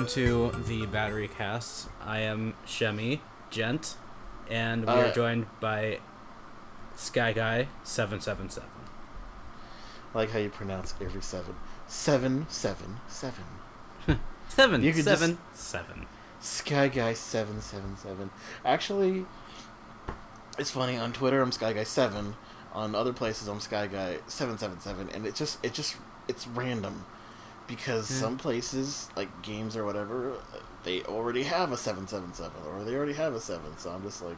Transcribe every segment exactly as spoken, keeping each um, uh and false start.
welcome to the Battery Cast. I am Shemi Gent, and we Uh, are joined by Sky Guy seven seven seven. I like how you pronounce every seven. Seven, seven, seven. Seven, You could seven, seven. Sky Guy seven seven seven. Actually, it's funny. On Twitter, I'm Sky Guy seven. On other places, I'm Sky Guy seven seven seven. And it just, it just, it's random, because Yeah. some places, like games or whatever, they already have a seven seven seven, or they already have a seven. So I'm just like,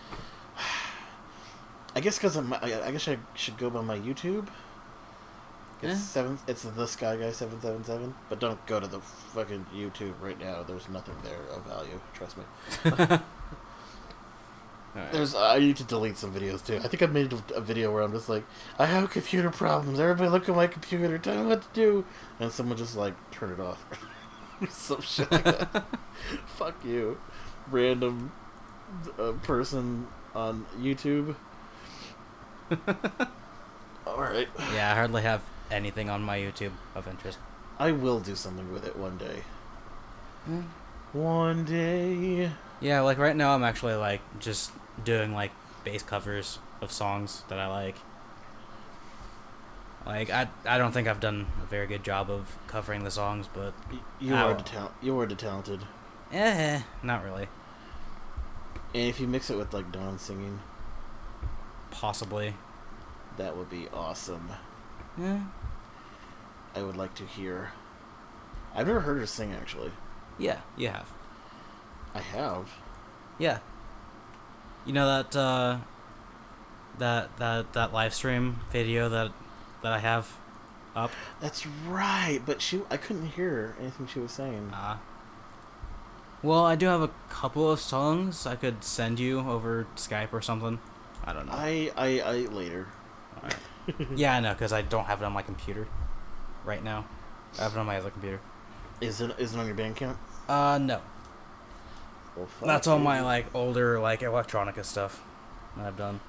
I guess because I'm, I, I guess I should go by my YouTube. It's Yeah. seven. It's the Sky Guy seven seven seven. But don't go to the fucking YouTube right now. There's nothing there of value. Trust me. Alright. There's. I need to delete some videos too. I think I made a, a video where I'm just like, I have computer problems. Everybody look at my computer. Tell me what to do. And someone just like turn it off. Some shit like that. Fuck you, random uh, person on YouTube. All right. Yeah, I hardly have anything on my YouTube of interest. I will do something with it one day. Mm. One day. Yeah, like right now I'm actually like just doing like bass covers of songs that I like. Like I I don't think I've done a very good job of covering the songs, but Y- You Ow. are the tal- You are the talented. eh, not really. And if you mix it with like Dawn singing, Possibly. that would be awesome. Yeah. I would like to hear. I've never heard her sing actually. Yeah, you have. I have. Yeah. You know that uh that that that live stream video that that I have up? That's right, but she I couldn't hear anything she was saying. Uh Well, I do have a couple of songs I could send you over Skype or something. I don't know. I I I later. Alright. Yeah, I know, because I don't have it on my computer right now. I have it on my other computer. Is it is it on your Bandcamp? Uh, no. Well, fuck That's all you. my, like, older, like, electronica stuff that I've done.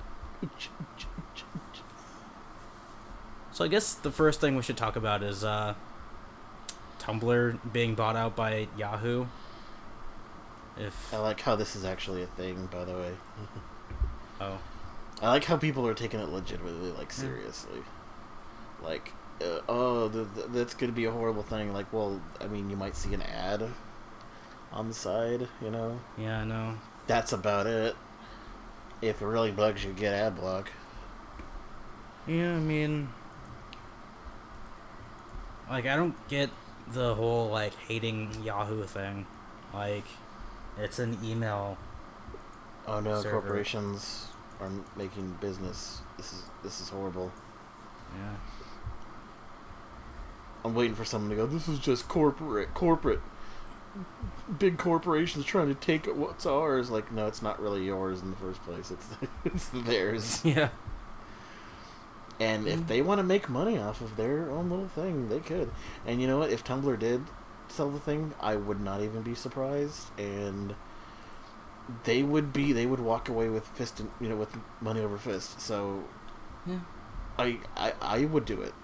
So I guess the first thing we should talk about is, uh, Tumblr being bought out by Yahoo. If... I like how this is actually a thing, by the way. Oh. I like how people are taking it legitimately, like, seriously. Like, uh, oh, th- th- that's going to be a horrible thing. Like, well, I mean, you might see an ad on the side, you know? Yeah, I know. That's about it. If it really bugs you, get ad block. Yeah, I mean... Like, I don't get the whole, like, hating Yahoo thing. Like, it's an email... Oh no, server. corporations are making business. This is this is horrible. Yeah. I'm waiting for someone to go, this is just corporate, corporate. Big corporations trying to take what's ours. Like, no, it's not really yours in the first place. It's it's theirs. Yeah. And if they want to make money off of their own little thing, they could. And you know what? If Tumblr did sell the thing, I would not even be surprised. And they would be, they would walk away with fist, and, you know, with money over fist. So, Yeah. I, I, I would do it.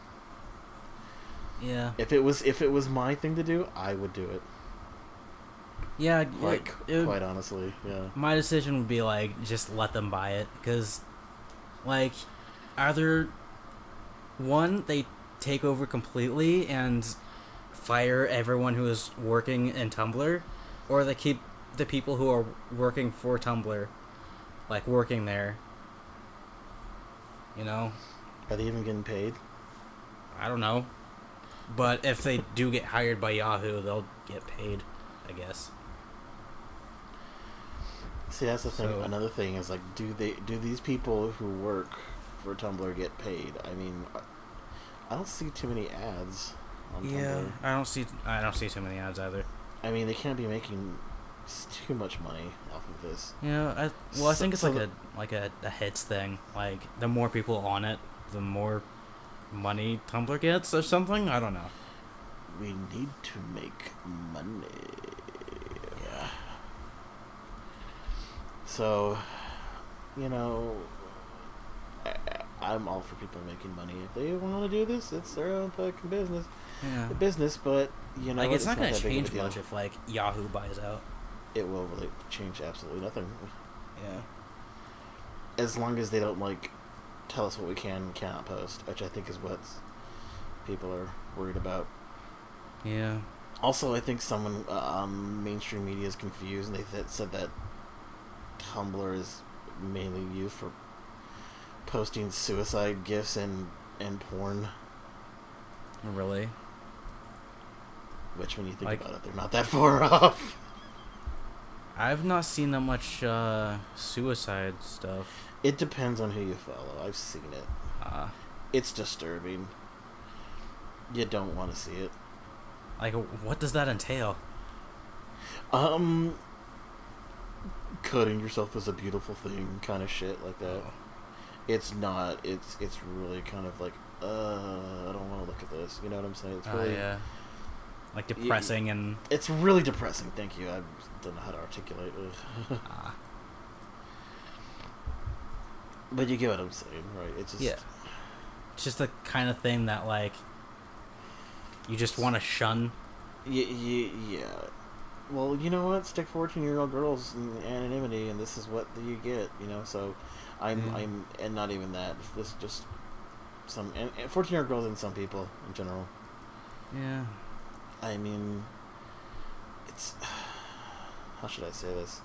Yeah. If it was, if it was my thing to do, I would do it. Yeah, Like, it, it would- quite honestly, yeah. my decision would be, like, just let them buy it. Because, like, either, one, they take over completely and fire everyone who is working in Tumblr, or they keep the people who are working for Tumblr, like, working there. You know? Are they even getting paid? I don't know. But if they do get hired by Yahoo, they'll get paid, I guess. See, that's the thing. So- Another thing is, like, do they, do these people who work for Tumblr get paid? I mean, I don't see too many ads on Yeah, Tumblr. I don't see I don't see too many ads either. I mean, they can't be making s- too much money off of this. Yeah, I well, I So- think it's so like a like a, a hits thing. Like the more people on it, the more money Tumblr gets or something. I don't know. We need to make money. Yeah. So, you know, I, I'm all for people making money. If they want to do this, it's their own fucking business. Yeah. Business, but you know, Like, it's, not, not gonna that big of a change deal. much if, like, Yahoo buys out. It will really change absolutely nothing. Yeah. As long as they don't, like, tell us what we can and cannot post, which I think is what people are worried about. Yeah. Also, I think someone, uh, um, mainstream media is confused, and they th- said that Tumblr is mainly used for posting suicide gifs and, and porn. Really? Which, when you think Like- about it, they're not that far off. I've not seen that much uh, suicide stuff. It depends on who you follow. I've seen it. Uh, It's disturbing. You don't want to see it. like, what does that entail? Um, cutting yourself is a beautiful thing, kind of shit like that. Oh. It's not. It's it's really kind of like, uh, I don't want to look at this. You know what I'm saying? It's Oh, really, yeah. Like, depressing and... it's really depressing. Thank you. I don't know how to articulate it. Uh, But you get what I'm saying, right? It's just, yeah. It's just the kind of thing that, like, you just want to shun. Y- y- yeah. Well, you know what? Stick fourteen-year-old girls in anonymity, and this is what you get. You know, so I'm, Mm. I'm, and not even that. This is just some and fourteen-year-old girls and some people in general. Yeah. I mean, it's how should I say this?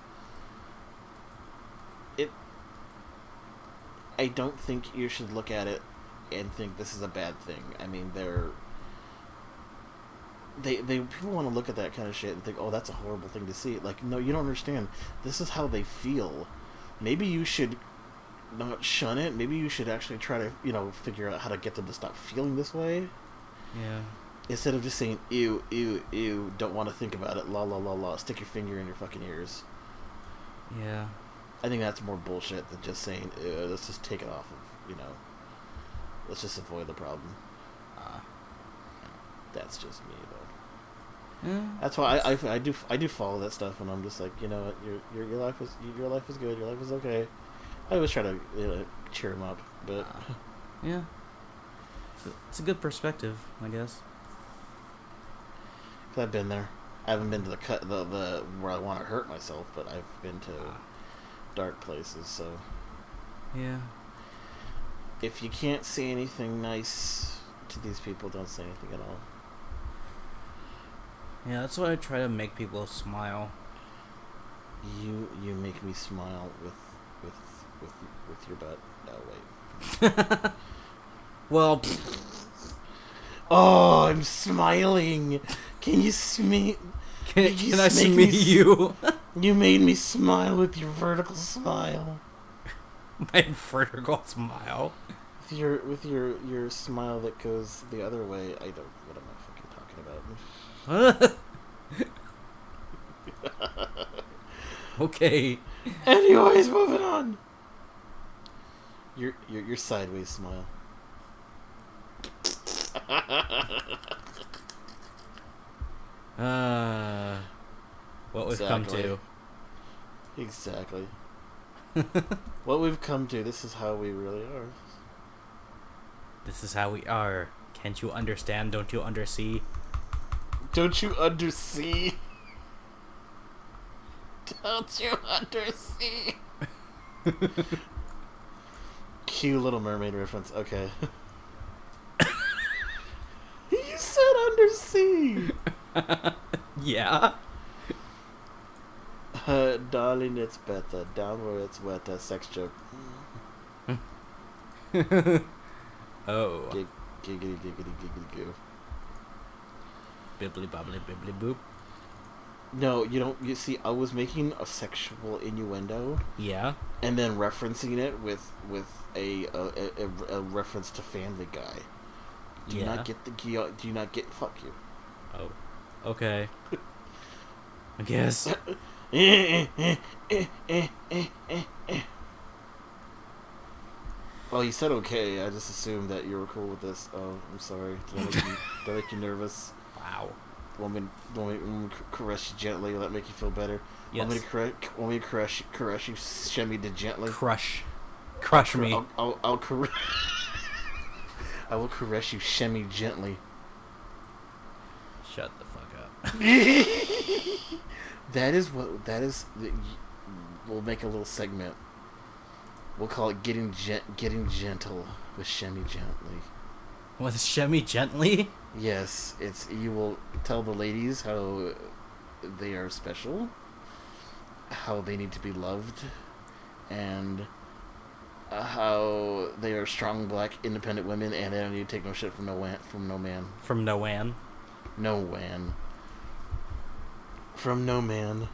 It. I don't think you should look at it and think this is a bad thing. I mean, they're. They, they people want to look at that kind of shit and think, oh, that's a horrible thing to see. Like, no, you don't understand. This is how they feel. Maybe you should not shun it. Maybe you should actually try to, you know, figure out how to get them to stop feeling this way. Yeah. Instead of just saying, ew, ew, ew, don't want to think about it, la, la, la, la, stick your finger in your fucking ears. Yeah. I think that's more bullshit than just saying, ew, let's just take it off of, you know, let's just avoid the problem. Uh, That's just me, though. yeah. That's why I, I, I do I do follow that stuff, and I'm just like, you know what, your your your life is your life is good, your life is okay. I always try to, you know, cheer him up, but Uh, yeah. It's a, it's a good perspective, I guess. cause I've been there. I haven't been to the cut the the where I want to hurt myself, but I've been to dark places. So Yeah. if you can't say anything nice to these people, don't say anything at all. Yeah, that's why I try to make people smile. You you make me smile with with with with your butt. No, wait. Well, Oh, I'm smiling. Can you smee? can, You can I just make see me me s- you? You made me smile with your vertical smile. My vertical smile. With your with your your smile that goes the other way. I don't. What am I fucking talking about? Okay. Anyways, moving on. Your your your sideways smile. Uh, what we've come Exactly. to. Exactly. What we've come to. This is how we really are. This is how we are. Can't you understand? Don't you undersee? Don't you undersee? Don't you undersee? Cue Little Mermaid reference. Okay. You said undersea. Yeah. Uh, darling, it's better. Down where it's wetter. Sex joke. Oh. Gig, giggity, giggity, giggity, goo. Bibbly bobbly bibbly boop. No, you don't. You see, I was making a sexual innuendo Yeah. and then referencing it with with a a, a, a reference to Family Guy. Do you Yeah. not get the? Do you, do you not get? Fuck you. Oh. Okay. I guess. Eh, eh, eh, eh, eh, eh, eh. Well, you said okay. I just assumed that you were cool with this. Oh, I'm sorry. Did I make you, did I make you nervous? Wow. Want me, want me, want me to caress you gently? Will that make you feel better? Yes. Want me to caress, want me to caress, you- caress you semi-gently? Crush. Crush I'll, me. I'll, I'll, I'll car- I will caress you shemmy gently. Shut the fuck up. That is what. That is. The, we'll make a little segment. We'll call it "Getting Gen- Getting Gentle" with Shemmy Gently. With Shemmy Gently? Yes, it's. You will tell the ladies how they are special, how they need to be loved, and how they are strong, black, independent women, and they don't need to take no shit from no wan- from no man. From No Wan. No wan. From no man.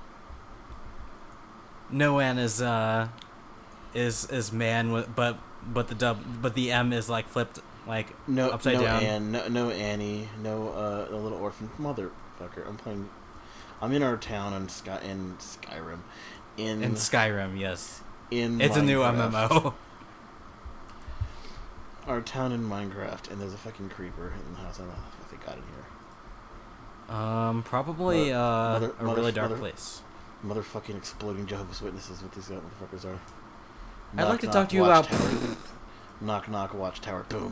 No Wan is uh is is man with, but but the dub but the M is like flipped like No, upside no down. Anne, no, no Annie, no uh, a little orphan motherfucker. I'm playing. I'm in our town in Sky in Skyrim, in In Skyrim, yes. in It's a new Minecraft. M M O. Our town in Minecraft, and there's a fucking creeper in the house. I don't know if they got it here. Um, probably Mother- uh, mother- a mother- really dark mother- place. Motherfucking exploding Jehovah's Witnesses. What these motherfuckers are. I'd like to Knock, talk knock, to you about. watchtower. Knock knock watchtower. Boom.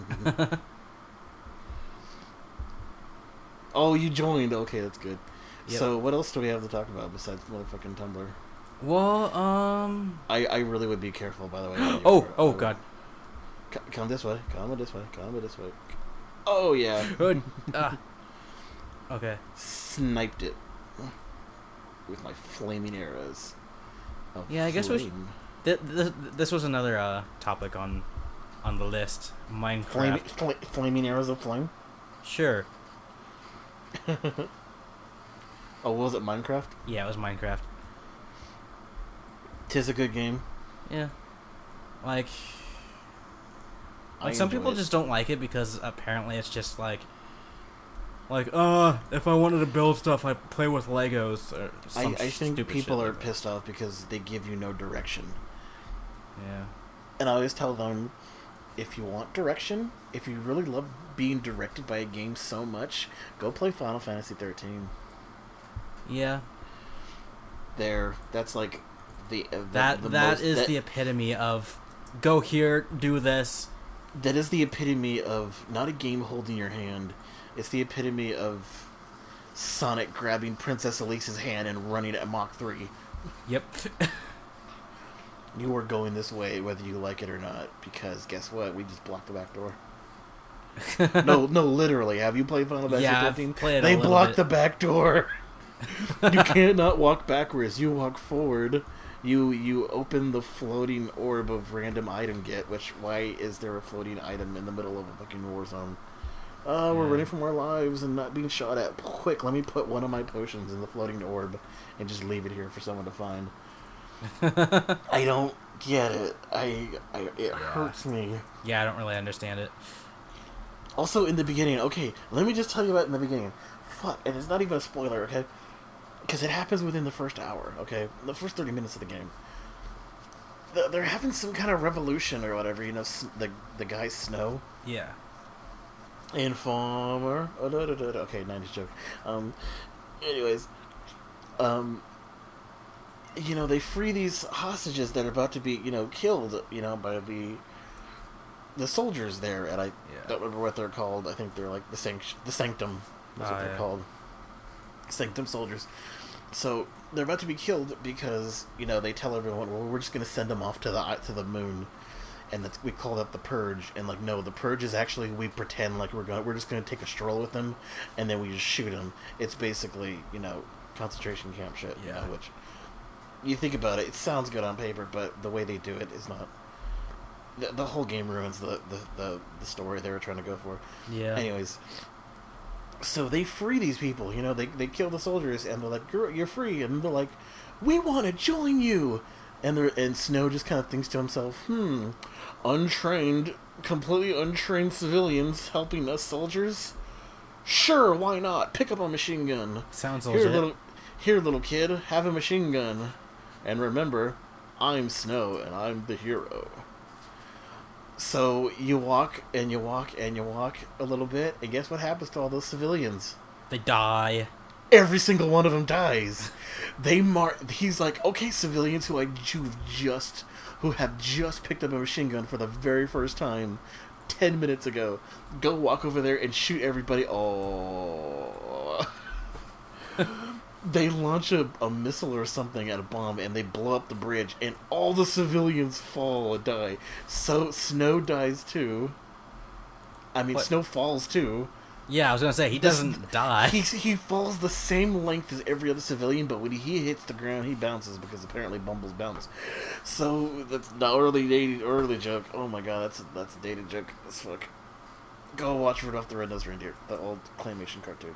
Oh, you joined. Okay, that's good. Yep. So, what else do we have to talk about besides motherfucking Tumblr? Well, um. I, I really would be careful, by the way. Oh, I oh would- God. C- come this way. Come this way. Come this way. Oh, yeah. Good. Ah. Okay. Sniped it with my flaming arrows. of Yeah, I guess we should- flame. Th- th- this was another uh topic on on the list. Minecraft. Flaming, fl- flaming arrows of flame? Sure. Oh, was it Minecraft? Yeah, it was Minecraft. Tis a good game. Yeah. Like. I Like some enjoy people it. just don't like it because apparently it's just like. Like, uh, if I wanted to build stuff, I play with Legos or I, some I think stupid people shit are like that. pissed off because they give you no direction. Yeah. And I always tell them, if you want direction, if you really love being directed by a game so much, go play Final Fantasy thirteen. Yeah. There, that's like the, uh, the That the that most, is that, the epitome of go here, do this. that is the epitome of not a game holding your hand. It's the epitome of Sonic grabbing Princess Elise's hand and running at Mach three. Yep. You are going this way whether you like it or not, because guess what? We just blocked the back door. no, no, literally. Have you played Final Fantasy Yeah, I've fifteen? played a They little blocked bit. the back door. You cannot walk backwards. You walk forward. You you open the floating orb of random item get, which why is there a floating item in the middle of a fucking war zone? Uh, we're Yeah. running from our lives and not being shot at. Quick, let me put one of my potions in the floating orb and just leave it here for someone to find. I don't get it. I, I it Yeah. hurts me. Yeah, I don't really understand it. Also, in the beginning, okay, let me just tell you about in the beginning. Fuck, and it's not even a spoiler, okay? Because it happens within the first hour, okay? The first thirty minutes of the game. The, they're having some kind of revolution or whatever, you know, s- the the guy Snow. Yeah. Informer. Oh, da, da, da, da. Okay, nineties joke. Um, anyways, um, you know, they free these hostages that are about to be, you know, killed, you know, by the the soldiers there, and I Yeah. don't remember what they're called. I think they're like the sanct- the sanctum. That's Oh, what they're yeah. called. Sanctum soldiers. So they're about to be killed because you know they tell everyone, well, we're just going to send them off to the to the moon, and that's, we call that the purge. And like, no, the purge is actually we pretend like we're going, we're just going to take a stroll with them, and then we just shoot them. It's basically you know concentration camp shit. You Yeah. know, which you think about it, it sounds good on paper, but the way they do it is not. The, the whole game ruins the, the, the, the story they were trying to go for. Yeah. Anyways, so they free these people, you know, they they kill the soldiers, and they're like, you're, you're free, and they're like, we want to join you, and they're, and Snow just kind of thinks to himself, hmm, untrained, completely untrained civilians helping us soldiers? Sure, why not? Pick up a machine gun. Sounds Here, legit. little, here, little kid, have a machine gun, and remember, I'm Snow, and I'm the hero. So you walk and you walk and you walk a little bit, and guess what happens to all those civilians? They die. every single one of them dies. They mark. He's like, okay, civilians who I who've just who have just picked up a machine gun for the very first time, ten minutes ago, go walk over there and shoot everybody. Oh. They launch a, a missile or something at a bomb, and they blow up the bridge, and all the civilians fall and die. So Snow dies too. I mean, What? Snow falls too. Yeah, I was gonna say he This- doesn't die. He he falls the same length as every other civilian, but when he hits the ground, he bounces because apparently Bumbles bounce. So that's the early dated early joke. Oh my god, that's a, that's a dated joke as fuck. Go watch Rudolph the Red-Nosed Reindeer, the old claymation cartoon.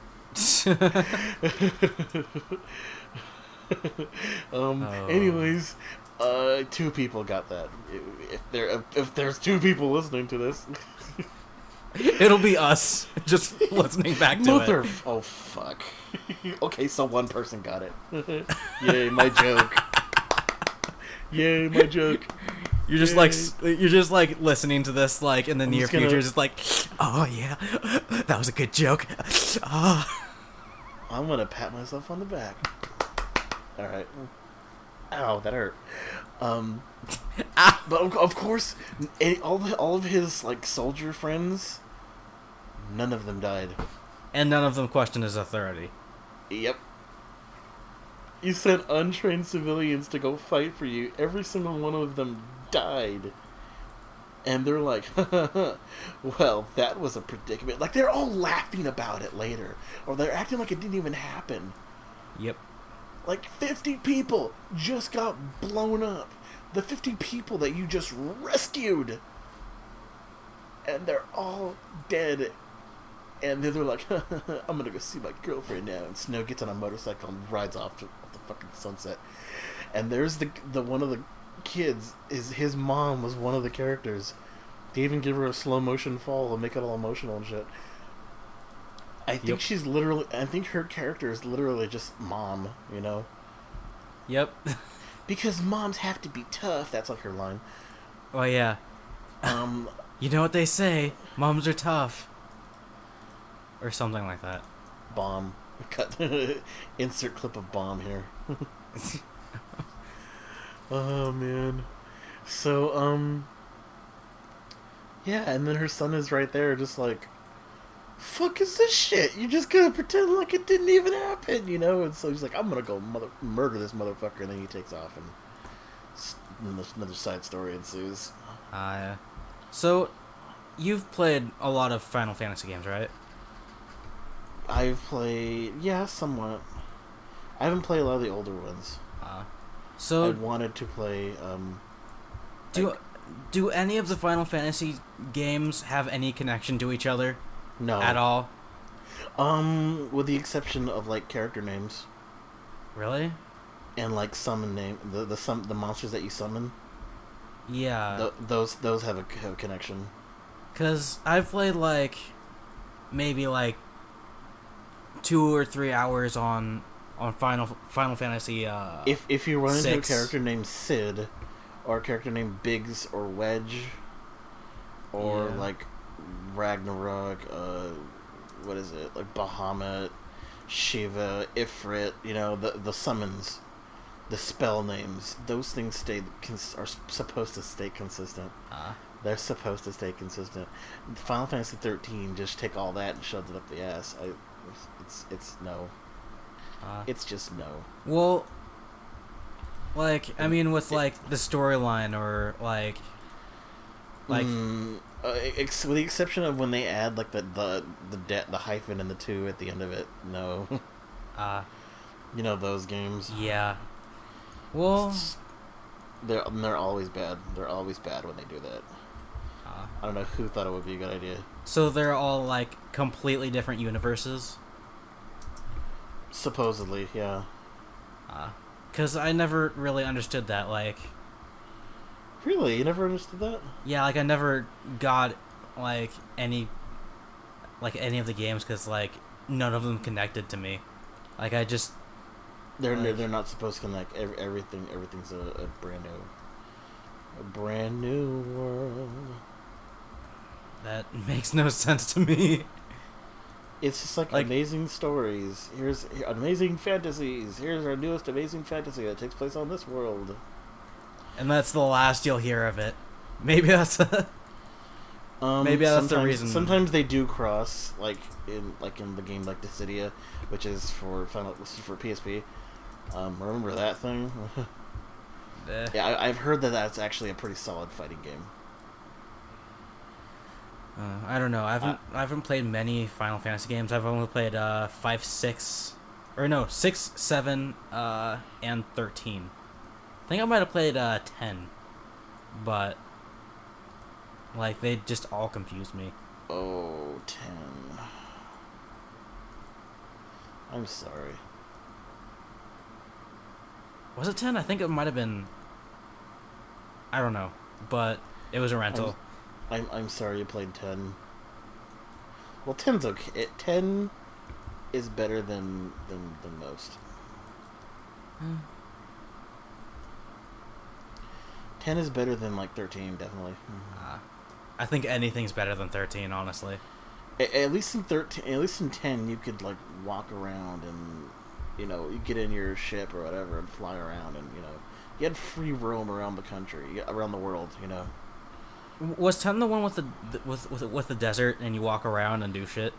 um. Oh. Anyways, uh, two people got that. If there if, if there's two people listening to this. It'll be us just listening back to Mother, it. oh fuck. Okay, so one person got it. Yay, my joke. Yay, my joke. You're just Yay. like s- you're just like listening to this like in the I'm near just gonna- future, just like, oh yeah, that was a good joke. Ah. I'm gonna pat myself on the back. Alright. Ow, that hurt. Um, Ah. but of, of course, any, all the, all of his like soldier friends, none of them died. And none of them question his authority. Yep. You sent untrained civilians to go fight for you. Every single one of them died. And they're like, well, that was a predicament. Like, they're all laughing about it later. Or they're acting like it didn't even happen. Yep. Like, fifty people just got blown up. The fifty people that you just rescued. And they're all dead. And then they're like, I'm gonna go see my girlfriend now. And Snow gets on a motorcycle and rides off to off the fucking sunset. And there's the the one of the kids, is his mom was one of the characters. They even give her a slow motion fall and make it all emotional and shit. I think Yep. she's literally, I think her character is literally just mom, you know? Yep. Because moms have to be tough. That's like her line. Oh yeah. Um, You know what they say? Moms are tough. Or something like that. bomb. Cut. Insert clip of bomb here. Oh man. So um. Yeah, and then her son is right there, just like, fuck is this shit? You just gonna pretend like it didn't even happen, you know? And so he's like, I'm gonna go mother murder this motherfucker, and then he takes off, and s- another side story ensues. Uh, so, you've played a lot of Final Fantasy games, right? I've played, yeah, somewhat. I haven't played a lot of the older ones. Uh, I so, wanted to play, um... do like- do any of the Final Fantasy games have any connection to each other no. at all? Um, with the exception of, like, character names. Really? And, like, summon name, the the, sum, the monsters that you summon. Yeah. Th- those those have a, have a connection. Because I've played, like, maybe, like, two or three hours on on Final Final Fantasy, uh... If if you run into a six. character named Sid, or a character named Biggs or Wedge, or Yeah. like Ragnarok, uh, what is it? Like Bahamut, Shiva, Ifrit, you know, the the summons, the spell names, those things stay cons- are s- supposed to stay consistent. uh, They're supposed to stay consistent. Final Fantasy thirteen just take all that and shoved it up the ass. I, it's it's no. uh, It's just no. well, like, I mean, with, It- like, the storyline or, like... Like, Mm, uh, ex- with the exception of when they add like the the the de- the hyphen and the two at the end of it. No, uh, you know those games. yeah. Well, They're they're always bad. They're always bad when they do that. uh, I don't know who thought it would be a good idea. so they're all, like, completely different universes? Supposedly, yeah. Because I never really understood that, like... Really, you never understood that? Yeah, like, I never got, like, any... Like, any of the games, because, like, none of them connected to me. Like, I just... They're Like- they're not supposed to connect. Every, everything everything's a, a brand new, a brand new world. That makes no sense to me. It's just like, Like- amazing stories. Here's here- amazing fantasies. Here's our newest amazing fantasy that takes place on this world. And that's the last you'll hear of it. Maybe that's Um, Maybe that's the sometimes- reason. Sometimes they do cross, like in like in the game like Dissidia, which is for Final, this is for P S P. Um, remember that thing? eh. Yeah, I, I've heard that that's actually a pretty solid fighting game. Uh, I don't know. I haven't I haven't played many Final Fantasy games. I've only played uh five, six, or no, six, seven, uh, and thirteen. I think I might have played uh ten, but like they just all confuse me. Oh, ten. I'm sorry. Was it ten? I think it might have been. I don't know, but it was a rental. I'm I'm sorry you played ten. Well, ten's okay. It, ten is better than than than most. Hmm. ten is better than like thirteen, definitely. Uh, I think anything's better than thirteen, honestly. At, at least in thirteen, at least in ten, you could like walk around and you know you get in your ship or whatever and fly around and you know you had free roam around the country, around the world. You know. Was ten the one with the with with with the desert and you walk around and do shit?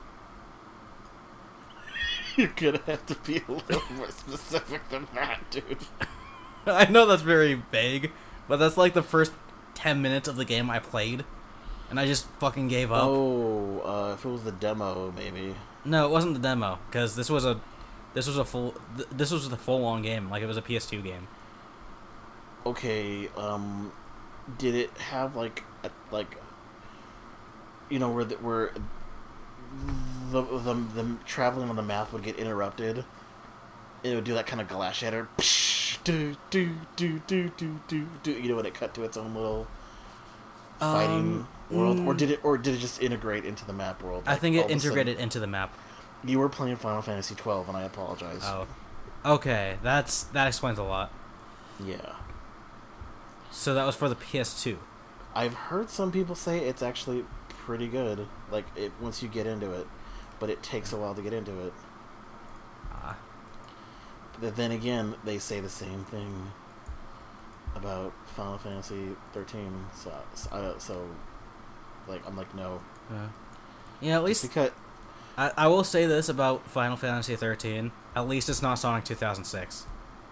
You're gonna have to be a little more specific than that, dude. I know that's very vague, but that's like the first ten minutes of the game I played, and I just fucking gave up. Oh, uh, if it was the demo, maybe. No, it wasn't the demo, because this was a this was a full th- this was the full on game, like it was a P S two game. Okay, um, did it have like a, like you know where the, where the, the the traveling on the map would get interrupted? It would do that kind of glass shatter. Do do do do do do do. You know when it cut to its own little fighting Um, world, or mm. did it or did it just integrate into the map world? I like, think all it of a sudden- integrated into the map. You were playing Final Fantasy twelve, and I apologize. Oh, okay, that's that explains a lot. Yeah. So that was for the P S two. I've heard some people say it's actually pretty good, like it once you get into it, but it takes a while to get into it. Ah, But then again, they say the same thing about Final Fantasy thirteen. So, so, so like, I'm like, no. uh, yeah, at least Because I, I will say this about Final Fantasy thirteen. At least it's not Sonic two thousand six.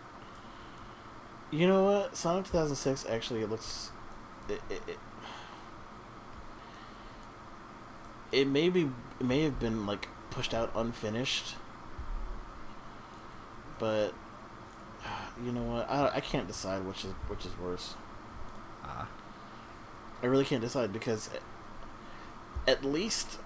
you know what, Sonic two thousand six actually it looks, it it, it, it may be it may have been like pushed out unfinished. But you know what? I, I can't decide which is which is worse. Ah, I really can't decide because at least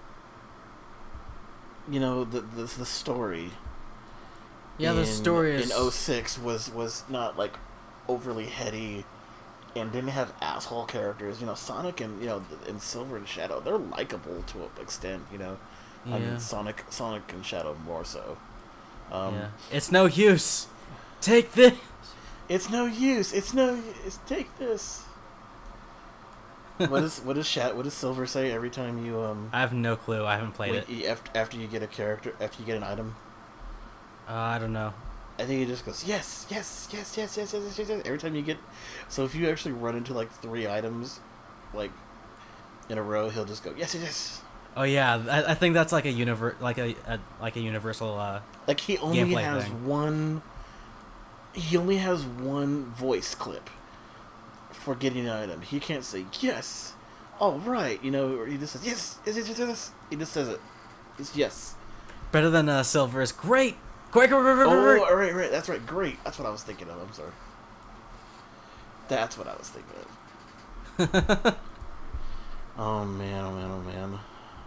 you know the the, the story. yeah, the in, story is in oh six was was not like overly heady and didn't have asshole characters. You know, Sonic and you know and Silver and Shadow, they're likable to an extent. You know, yeah. I mean Sonic Sonic and Shadow more so. Um, yeah. It's no use. Take this. It's no use. It's no use. Take this. what is what does Shat what does Silver say every time you um I have no clue. I haven't played when it. you- after after you get a character after you get an item? Uh, I don't know. I think he just goes yes yes yes yes yes yes yes yes every time you get. So if you actually run into like three items, like in a row, he'll just go yes yes yes. Oh yeah, I, I think that's like a univer- like a, a like a universal. Uh, Like he only Gameplay has thing. one. He only has one voice clip for getting an item. He can't say yes, all right, you know, or he just says yes, yes, yes, yes, yes. He just says it. It's yes. better than uh, Silver's. Great. Quick, quick, quick, quick, Oh, quick. all right, right. That's right. Great. That's what I was thinking of. I'm sorry. That's what I was thinking of. Oh man! Oh man! Oh man!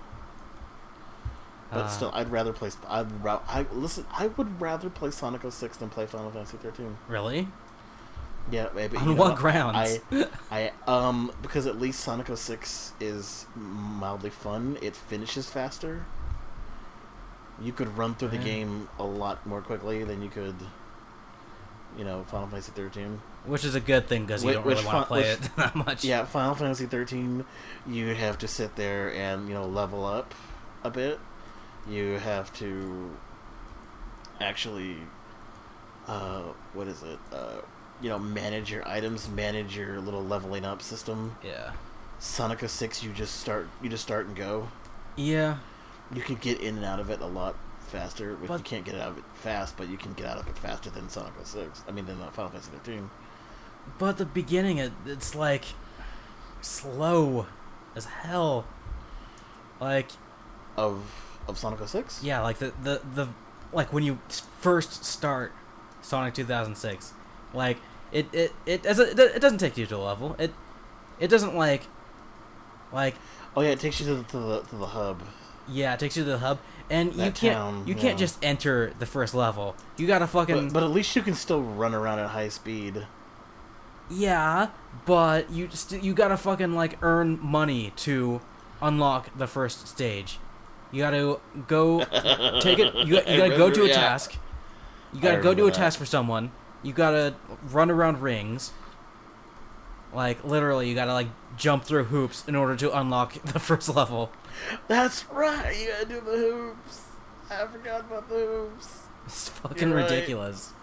But Uh, still, I'd rather play. I'd ra- I listen. I would rather play Sonic oh six than play Final Fantasy thirteen. Really? Yeah, maybe. On you know what grounds? I, I, um, because at least Sonic oh six is mildly fun. It finishes faster. You could run through the Yeah. game a lot more quickly than you could, you know, Final Fantasy thirteen. Which is a good thing because you Which- don't really which want to fun- play which- it that much. Yeah, Final Fantasy thirteen, you have to sit there and you know level up a bit, You have to actually, uh, what is it? Uh, you know, manage your items, manage your little leveling up system. Yeah. Sonic oh six, you just start, you just start and go. Yeah. You can get in and out of it a lot faster. But, you can't get out of it fast, but you can get out of it faster than Sonic oh six. I mean, than uh, Final Fantasy thirteen. but at the beginning, it, it's like slow as hell. Like Of of Sonic oh six? yeah, like the, the the like when you first start Sonic two thousand six, like it it it doesn't it doesn't take you to a level. It it doesn't like like Oh yeah, it takes you to the to the, to the hub. yeah, it takes you to the hub, and That you can't town, you yeah. can't just enter the first level. You gotta fucking But, but at least you can still run around at high speed. yeah, but you st- you gotta fucking like earn money to unlock the first stage. You gotta go take it. You, you gotta go to a yeah. task. You I gotta go do remember a that. task for someone. You gotta run around rings. Like literally, you gotta like jump through hoops in order to unlock the first level. That's right. You gotta do the hoops. I forgot about the hoops. It's fucking You're right. ridiculous.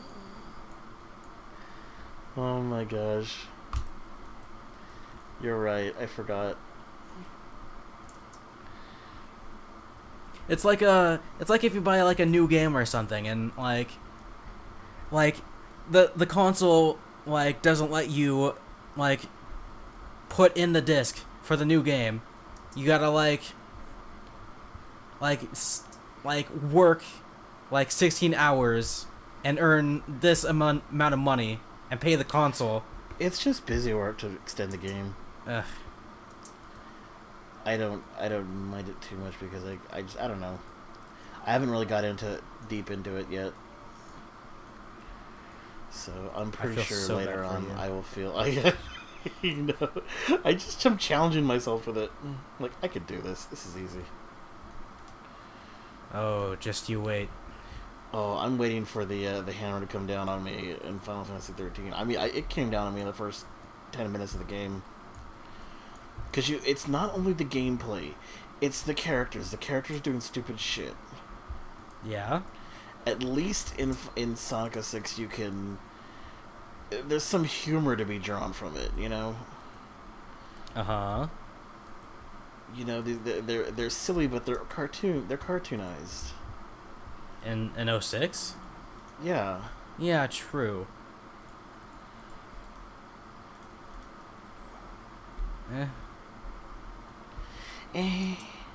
Oh my gosh. You're right. I forgot. It's like a, it's like if you buy like a new game or something, and like, like, the the console like doesn't let you, like, put in the disc for the new game. You gotta like, like, s- like work, like sixteen hours, and earn this amount amount of money, and pay the console. It's just busy work to extend the game. Ugh. I don't I don't mind it too much because I I just I don't know. I haven't really got into deep into it yet. So I'm pretty feel sure so later bad for on you. I will feel I you know I just am challenging myself with it. Like I could do this. This is easy. Oh, just you wait. Oh, I'm waiting for the uh, the hammer to come down on me in Final Fantasy thirteen. I mean, I, it came down on me in the first ten minutes of the game. Cause you, it's not only the gameplay, it's the characters. The characters doing stupid shit. Yeah. At least in in Sonic oh six, you can. There's some humor to be drawn from it, you know. Uh huh. You know, they're they're they're silly, but they're cartoon. They're cartoonized. In in oh six. Yeah. Yeah, true. Eh. Eh.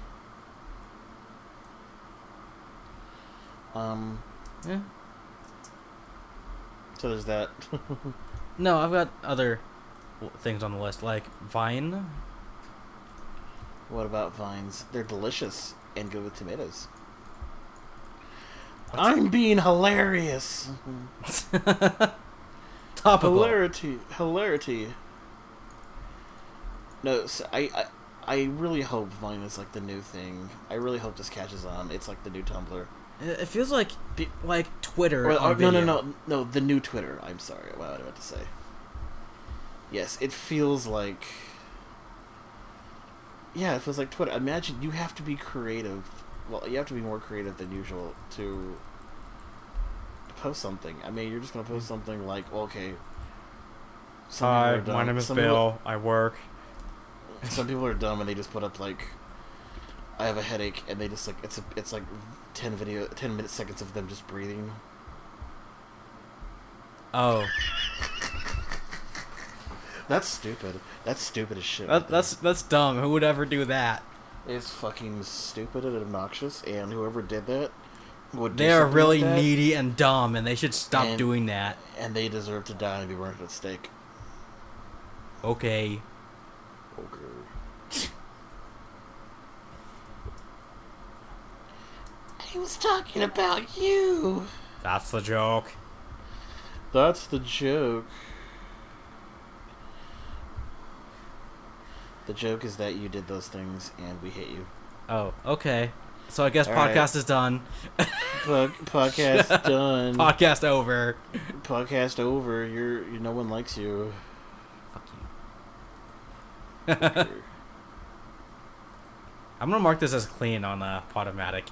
Um. Eh. So there's that. No, I've got other w- things on the list, like Vine. What about vines? They're delicious and good with tomatoes. What's I'm being hilarious. Topical. Hilarity, hilarity. No, so I, I, I really hope Vine is like the new thing. I really hope this catches on. It's like the new Tumblr. It it feels like Be- like Twitter. Or, on or, no, no, video. no, no. The new Twitter. I'm sorry. What I meant to say. Yes, it feels like. Yeah, it feels like Twitter. Imagine you have to be creative. Well, you have to be more creative than usual to. to post something. I mean, you're just gonna post something like, well, okay. some people Hi, are dumb. my name is Some Bill. I work. People, some people are dumb and they just put up like, I have a headache, and they just like it's a, it's like ten video, ten minute seconds of them just breathing. Oh, That's stupid. That's stupid as shit. that, right there. that's that's dumb. Who would ever do that? It's fucking stupid and obnoxious, and whoever did that would do They are something really like that, needy and dumb, and they should stop And- doing that. and they deserve to die and be burned at the stake. Okay. Okay. I was talking about you. That's the joke. That's the joke. The joke is that you did those things and we hate you. Oh, okay. So I guess All right. podcast is done. Po- podcast done. Podcast over. Podcast over. You're. You, no one likes you. Fuck you. Okay. I'm gonna mark this as clean on uh, Podomatic.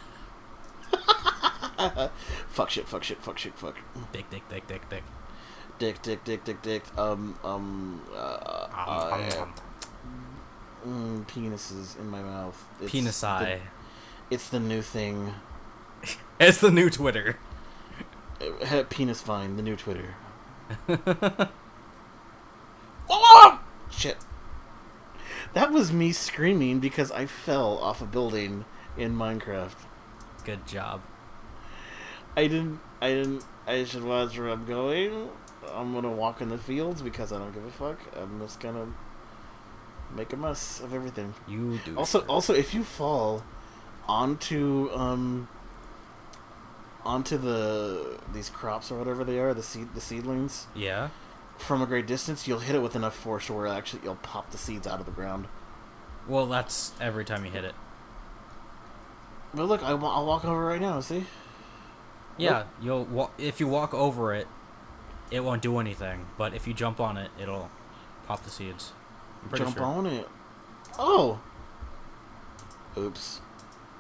Fuck shit, fuck shit, fuck shit, fuck. Dick, dick, dick, dick, dick. Dick, dick, dick, dick, dick. Um, um, uh, Um, uh, um, yeah. um. Mm, penises in my mouth. It's Penis eye. The, it's the new thing. It's the new Twitter. Uh, Penis Vine, the new Twitter. Oh, shit. That was me screaming because I fell off a building in Minecraft. Good job. I didn't, I didn't, I should watch where I'm going. I'm gonna walk in the fields because I don't give a fuck. I'm just gonna make a mess of everything. You do. Also, sure. also, if you fall onto, um, onto the, these crops or whatever they are, the seed, the seedlings. Yeah? From a great distance, you'll hit it with enough force where actually you'll pop the seeds out of the ground. Well, that's every time you hit it. But look, I, I'll walk over right now, see? Yeah, Look. you'll wa- if you walk over it, it won't do anything. But if you jump on it, it'll pop the seeds. I'm pretty Jump sure. on it. Oh! Oops.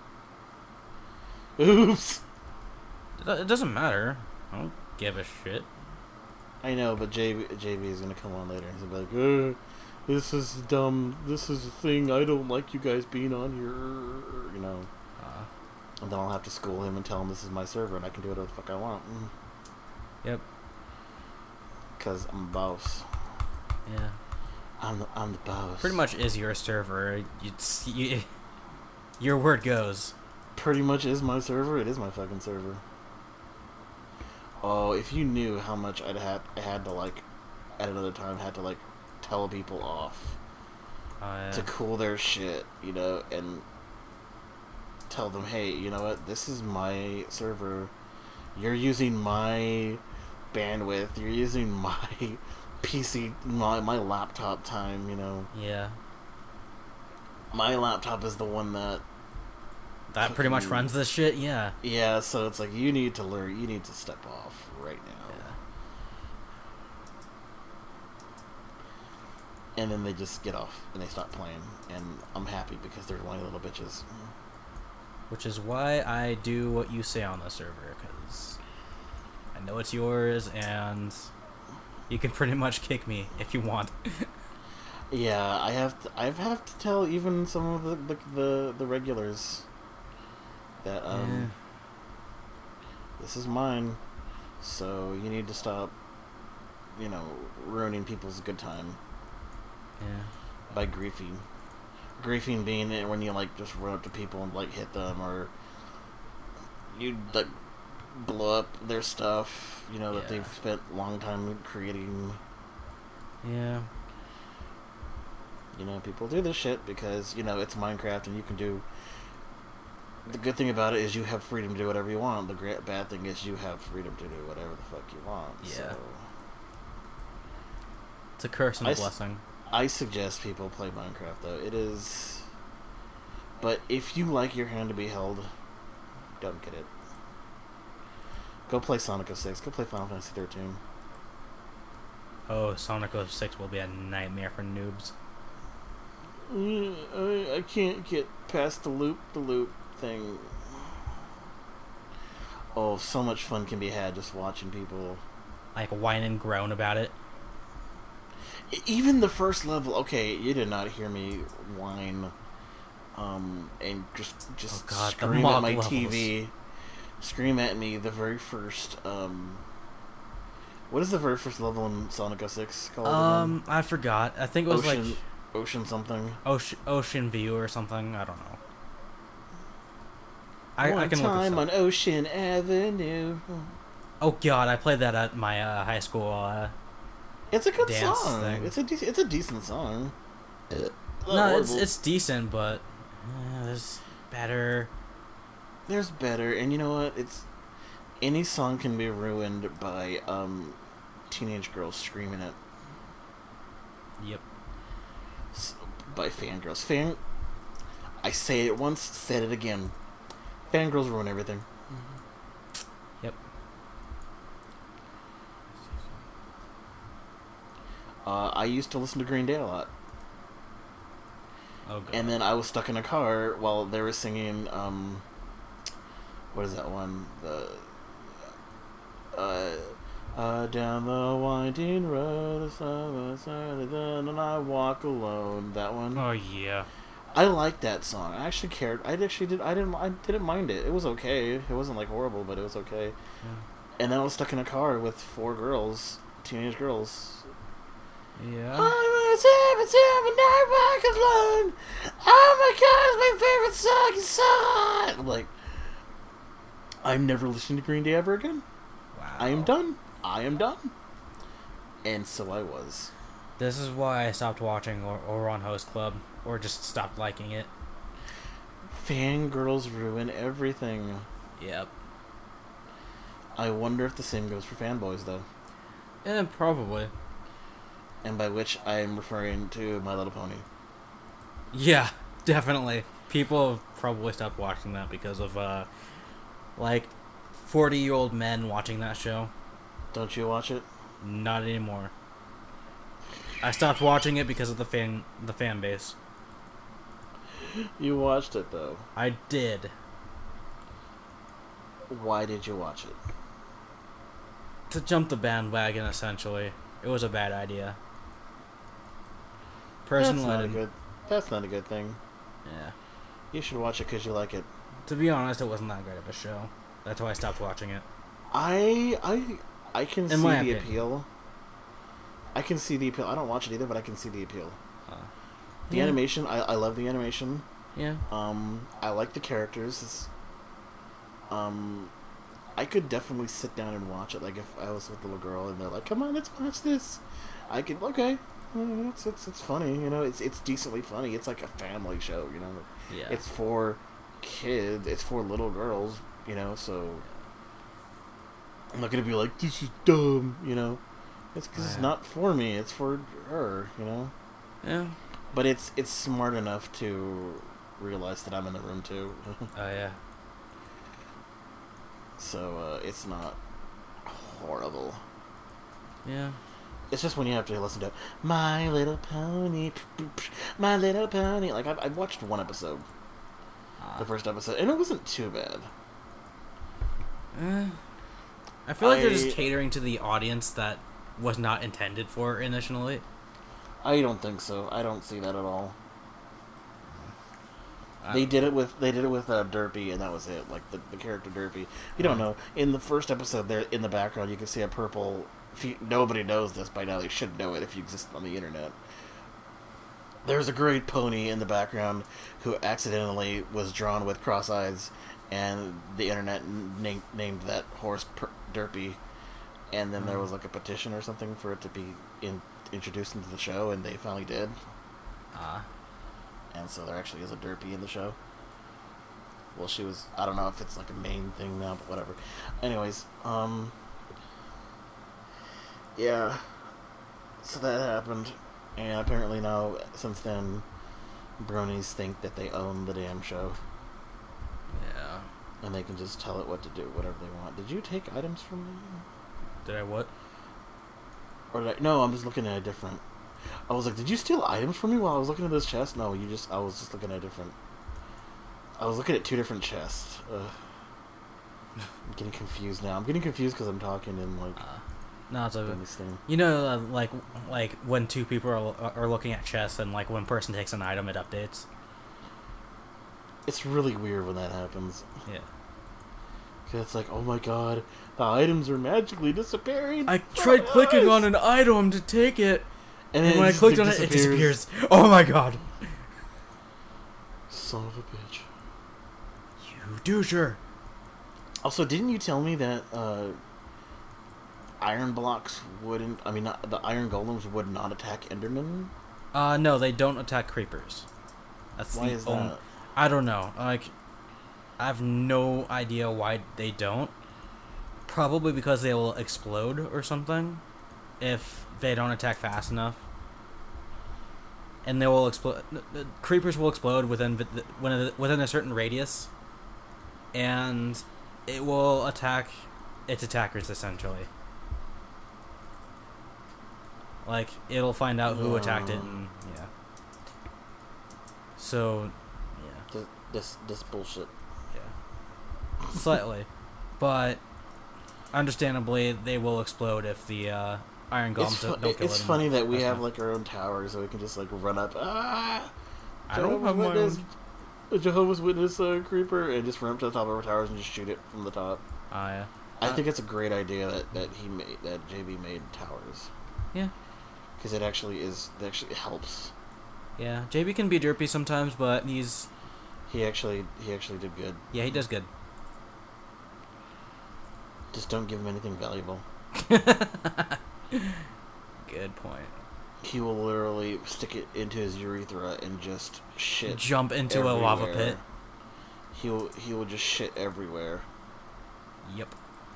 Oops! It do- it doesn't matter. I don't give a shit. I know, but J B, J B is gonna come on later. He's gonna be like, uh, this is dumb. This is a thing. I don't like you guys being on here. You know. Uh, And then I'll have to school him and tell him this is my server and I can do whatever the fuck I want. Mm. yep. Because I'm a boss. Yeah. I'm the, I'm the boss. Pretty much is your server. You, you, your word goes. Pretty much is my server. It is my fucking server. Oh, if you knew how much I'd had, I had to like, at another time, had to like, tell people off Uh, yeah. to cool their shit, you know, and tell them, hey, you know what? This is my server. You're using my bandwidth. You're using my P C, my my laptop time. You know, Yeah. my laptop is the one that. That pretty much fucking- runs this shit. Yeah. Yeah, so it's like you need to learn. You need to step off right now. Yeah. And then they just get off and they stop playing, and I'm happy because they're whiny little bitches. Which is why I do what you say on the server, because I know it's yours, and you can pretty much kick me if you want. Yeah, I have to. I have to tell even some of the the the, the regulars that um, this is mine, so you need to stop, you know, ruining people's good time Yeah. by griefing. Griefing being when you like just run up to people and like hit them, or you like blow up their stuff, you know, that Yeah. they've spent a long time creating. Yeah. You know, people do this shit because, you know, it's Minecraft and you can do... The good thing about it is you have freedom to do whatever you want. The great bad thing is you have freedom to do whatever the fuck you want. Yeah. So It's a curse and a I s- blessing. I suggest people play Minecraft, though. It is... But if you like your hand to be held, don't get it. Go play Sonic oh six. Go play Final Fantasy thirteen. Oh, Sonic oh six will be a nightmare for noobs. Mm, I, I can't get past the loop, the loop thing. Oh, so much fun can be had just watching people. Like, whine and groan about it. E- Even the first level, okay, you did not hear me whine, um, and just just Oh God, the scream at mob my levels. T V, scream at me. The very first, um, what is the very first level in Sonic oh six called? Um, I forgot. I think it was Ocean, like Ocean something. Ocean, Ocean View or something. I don't know. I, One I can look time this on up. Ocean Avenue. Oh God, I played that at my uh, high school. Uh, It's a good Dance song. thing. It's a de- it's a decent song. Not no, it's horrible. it's decent, but uh, there's better. There's better, and you know what? It's any song can be ruined by um teenage girls screaming it. Yep. S- by fangirls. Fan. I say it once, said it again. Fangirls ruin everything. Yep. Uh, I used to listen to Green Day a lot. Oh god. And then I was stuck in a car while they were singing, um, what is that one? The, uh, uh, down the winding road, and I walk alone. That one. Oh yeah. I liked that song. I actually cared. I actually did. I didn't. I didn't mind it. It was okay. It wasn't like horrible, but it was okay. Yeah. And then I was stuck in a car with four girls, teenage girls. Yeah. Oh my god, it's my favorite song. It's so I'm like, I'm never listening to Green Day ever again. Wow. I am done. I am done. And so I was. This is why I stopped watching or, or on Host Club, or just stopped liking it. Fangirls ruin everything. Yep. I wonder if the same goes for fanboys, though. Eh, probably. And by which I am referring to My Little Pony. Yeah, definitely. People have probably stopped watching that because of, uh, like, forty-year-old men watching that show. Don't you watch it? Not anymore. I stopped watching it because of the fan, the fan base. You watched it, though. I did. Why did you watch it? To jump the bandwagon, essentially. It was a bad idea. Personally, that's not a good. That's not a good thing. Yeah. You should watch it because you like it. To be honest, it wasn't that great of a show. That's why I stopped watching it. I I I can In see my the opinion. appeal. I can see the appeal. I don't watch it either, but I can see the appeal. Uh, The yeah. animation, I, I love the animation. Yeah. Um, I like the characters. It's, um, I could definitely sit down and watch it. Like if I was with a little girl and they're like, "Come on, let's watch this," I could. Okay, uh, it's it's it's funny. You know, it's it's decently funny. It's like a family show. You know, Yeah. it's for kids. It's for little girls. You know, so I'm not gonna be like, "This is dumb." You know, it's because it's Yeah. not for me. It's for her. You know. Yeah. But it's it's smart enough to realize that I'm in the room too. Oh yeah. So uh, it's not horrible. Yeah. It's just when you have to listen to My Little Pony, My Little Pony. Like I, I watched one episode, Uh, the first episode, and it wasn't too bad. eh. I feel like they're I- just catering to the audience that was not intended for initially. I don't think so. I don't see that at all. I They don't- did it with they did it with uh, Derpy, and that was it. Like the, the character Derpy. You don't Mhm. know. In the first episode, there in the background, you can see a purple. If you, nobody knows this by now. They should know it if you exist on the internet. There's a great pony in the background who accidentally was drawn with cross eyes, and the internet named named that horse per- Derpy. And then there Mhm. was like a petition or something for it to be in, introduced into the show, and they finally did. Ah. And so there actually is a Derpy in the show. Well, she was... I don't know if it's like a main thing now, but whatever. Anyways, um... yeah. So that happened. And apparently now, since then, bronies think that they own the damn show. Yeah. And they can just tell it what to do, whatever they want. Did you take items from me? Did I what? Or did I... No, I'm just looking at a different... I was like, did you steal items from me while I was looking at this chest? No, you just... I was just looking at a different... I was looking at two different chests. Ugh. I'm getting confused now. I'm getting confused because I'm talking and, like, Uh, no, it's doing okay. this thing. You know, uh, like like when two people are are looking at chests, and like one person takes an item, it updates. It's really weird when that happens. Yeah. Because it's like, oh my god, the items are magically disappearing. I from tried clicking us! on an item to take it, And, and then when I just, clicked like, on it, it disappears. Oh my god! Son of a bitch. You doucher! Also, didn't you tell me that uh, iron blocks wouldn't... I mean, not, the iron golems would not attack Endermen? Uh, no, they don't attack creepers. That's Why the is only- that? I don't know. Like, I have no idea why they don't. Probably because they will explode or something if they don't attack fast enough. And they will explode. Creepers will explode within within within a certain radius, and it will attack its attackers essentially. Like it'll find out who attacked it, and yeah. So, yeah. This this, this bullshit. Yeah. Slightly. But, understandably, they will explode if the uh, iron golems It's, fu- don't, don't kill it's them funny that we fast have enough. like our own tower, so we can just like run up. Ah! I don't have my Witness, own. a Jehovah's Witness uh, creeper, and just run up to the top of our towers and just shoot it from the top. Ah, yeah. I Uh, think it's a great idea that, that he made that J B made towers Yeah. because it actually is it actually helps. Yeah. J B can be derpy sometimes, but he's... He actually he actually did good. Yeah, he does good. Just don't give him anything valuable. Good point. He will literally stick it into his urethra and just shit. Jump into a lava everywhere. pit. He will he will just shit everywhere. Yep.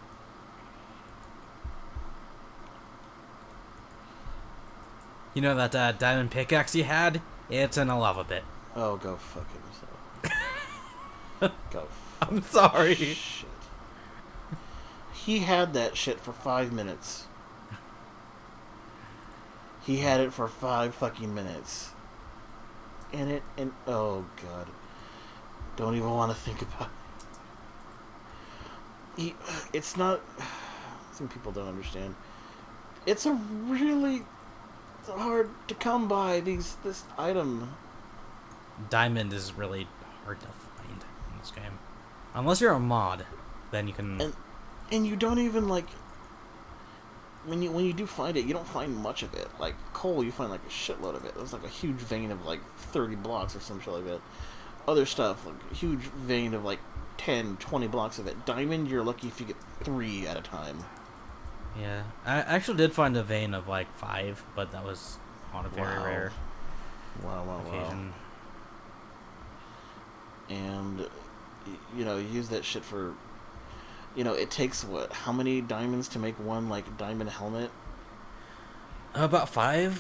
You know that uh, diamond pickaxe he had? It's in a lava pit. Oh, go fuck himself. Go. Fuck I'm sorry. Shit. He had that shit for five minutes. He had it for five fucking minutes. And it, and, oh god. Don't even want to think about it. He, it's not, some people don't understand. It's a really hard to come by, these, this item. Diamond is really hard to find in this game. Unless you're a mod, then you can... And, and you don't even, like, when you when you do find it, you don't find much of it. Like coal, you find like a shitload of it. There's like a huge vein of like thirty blocks or some shit like that. Other stuff, like a huge vein of like ten, twenty blocks of it. Diamond, you're lucky if you get three at a time. Yeah. I actually did find a vein of like five, but that was on a very Wow. rare Wow, wow, occasion. wow. And y- you know, you use that shit for. You know, it takes what? How many diamonds to make one like diamond helmet? About five?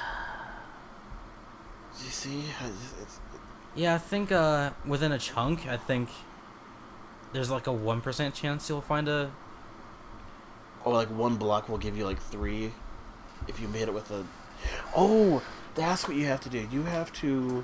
Do you see? It's, it's, Yeah, I think uh, within a chunk, I think there's like a one percent chance you'll find a... Or like one block will give you like three if you made it with a... Oh! That's what you have to do. You have to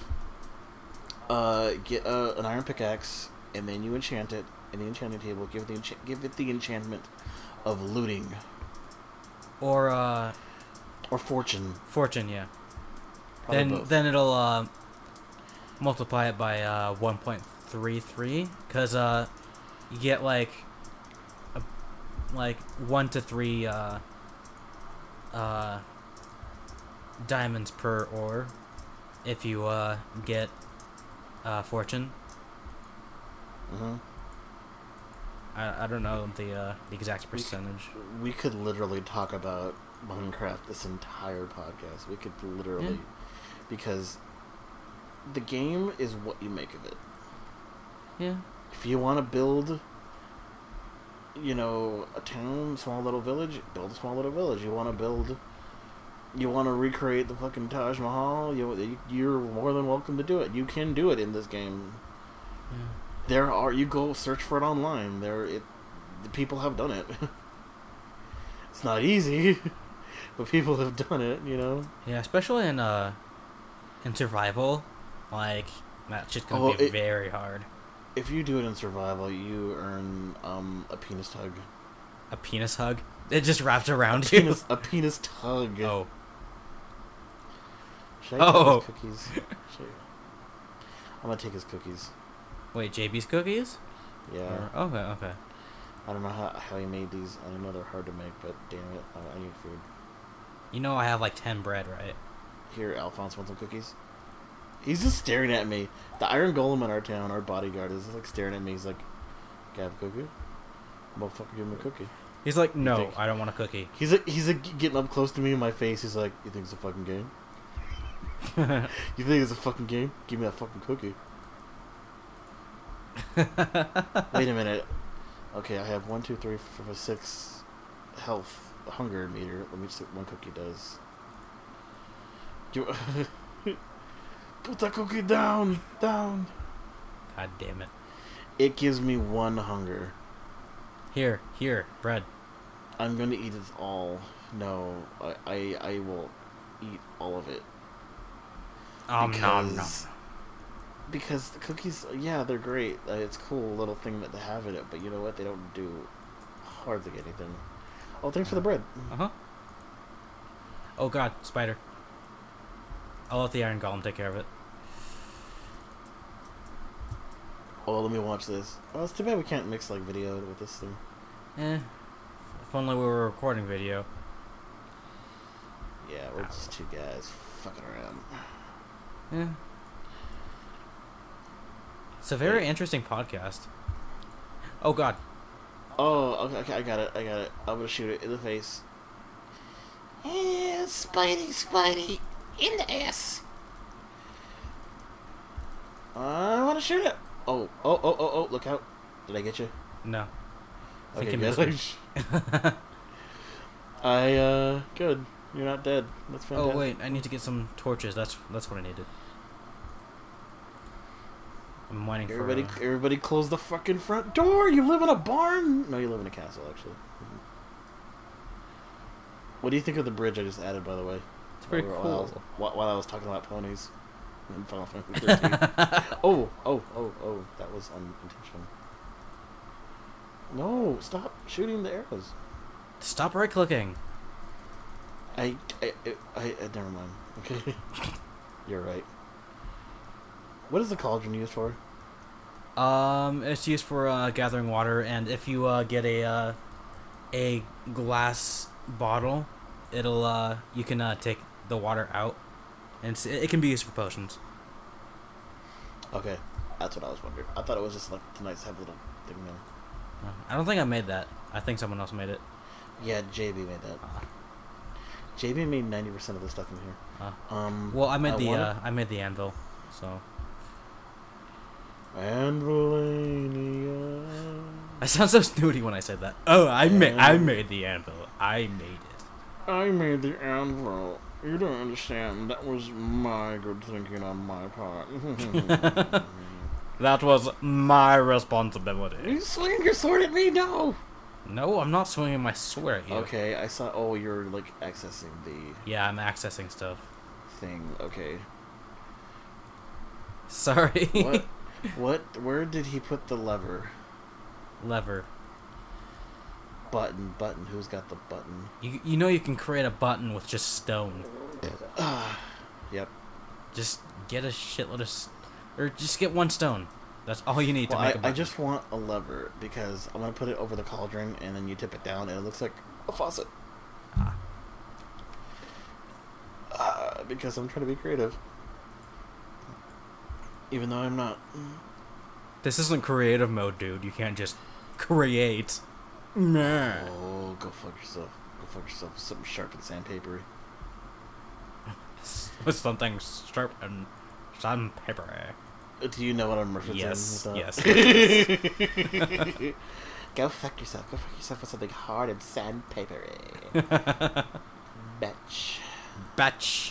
uh, get uh, an iron pickaxe, and then you enchant it in the enchanting table. Give it the, encha- give it the enchantment of looting. Or, uh... Or fortune. Fortune, yeah. Probably Then both. then it'll uh, multiply it by uh, one point three three, because uh, you get like a, like one to three uh, uh, diamonds per ore if you uh, get uh, fortune. Mm-hmm. I, I don't know the uh, the exact percentage. We could literally talk about Minecraft this entire podcast. We could literally... Yeah. Because the game is what you make of it. Yeah. If you want to build, you know, a town, small little village, build a small little village. You want to build, you want to recreate the fucking Taj Mahal, you, you're more than welcome to do it. You can do it in this game. Yeah. There are, you go search for it online. There, it, the people have done it. It's not easy, but people have done it, you know? Yeah, especially in uh in survival, like that shit's gonna Oh, be it- very hard. If you do it in survival, you earn um, a penis tug. A penis hug? It just wrapped A around you. penis, a penis tug. Oh. Should I take Oh. his cookies? Should I- I'm gonna take his cookies. Wait, J B's cookies? Yeah. Or- okay, okay. I don't know how, how he made these. I know they're hard to make, but damn it, I, I need food. You know I have like ten bread, right? Here, Alphonse, want some cookies? He's just staring at me. The Iron Golem in our town, our bodyguard, is like staring at me. He's like, "Can I have a cookie?" Motherfucker, give him a cookie. He's like, no, think- I don't want a cookie. He's like, he's like getting up close to me in my face. He's like, "You think it's a fucking game? You think it's a fucking game? Give me that fucking cookie." Wait a minute. Okay, I have one, two, three, four, five, six health hunger meter. Let me see what one cookie does. Do you, put that cookie down, down. God damn it. It gives me one hunger. Here, here, bread. I'm going to eat it all. No, I, I, I will eat all of it. Um, nom nom. Because because the cookies, yeah, they're great. Uh, it's a cool little thing that to have in it, but you know what? They don't do hardly anything. Oh, thanks for the bread. Uh huh. Oh god, spider. I'll let the Iron Golem take care of it. Oh, let me watch this. Oh, it's too bad we can't mix like video with this thing. Eh. If only we were recording video. Yeah, we're just two guys fucking around. Yeah. It's a very interesting podcast. Oh god. Oh, okay, okay, I got it, I got it. I'm gonna shoot it in the face. Yeah, Spidey, Spidey, in the ass. I want to shoot it. Oh, oh, oh, oh, oh! Look out! Did I get you? No. I Okay, think you good. missed me. I uh, good. You're not dead. That's fantastic. Oh wait, I need to get some torches. That's that's what I needed. I'm mining Everybody, for. Uh... everybody, close the fucking front door. You live in a barn? No, you live in a castle, actually. Mm-hmm. What do you think of the bridge I just added, by the way? It's pretty while, cool. While I, was, while, while I was talking about ponies in Final Fantasy thirteen. oh, oh, oh, oh! That was unintentional. No, stop shooting the arrows. Stop right clicking. I, I, I, I, I never mind. Okay, you're right. What is the cauldron used for? Um, it's used for uh, gathering water, and if you uh, get a uh, a glass bottle, it'll uh, you can uh, take the water out, and it's, it can be used for potions. Okay, that's what I was wondering. I thought it was just like the nice have little thing there. Uh, I don't think I made that. I think someone else made it. Yeah, J B made that. Uh, J B made ninety percent of the stuff in here. uh, Um, well, I made I the wanted- uh, I made the anvil, so Anvilania. I sound so snooty when I said that. Oh, I made I made the anvil. I made it. I made the anvil. You don't understand. That was my good thinking on my part. That was my responsibility. You swing your sword at me? No. No, I'm not swinging my sword at you. Okay, I saw. Oh, you're like accessing the Yeah, I'm accessing stuff. thing. Okay. Sorry. What? What? Where did he put the lever? Lever. Button. Button. Who's got the button? You you know you can create a button with just stone. Ah. Yep. Just get a shitload of, s- or just get one stone. That's all you need Well, to make I, a button. I just want a lever because I'm gonna put it over the cauldron and then you tip it down and it looks like a faucet. Ah. Uh, because I'm trying to be creative. Even though I'm not. This isn't creative mode, dude. You can't just create. Nah. Oh, go fuck yourself. Go fuck yourself with something sharp and sandpapery. With something sharp and sandpaper. Uh, Do you know what I'm referencing? Yes, with yes. that? Go fuck yourself. Go fuck yourself with something hard and sandpapery. Bitch. Batch.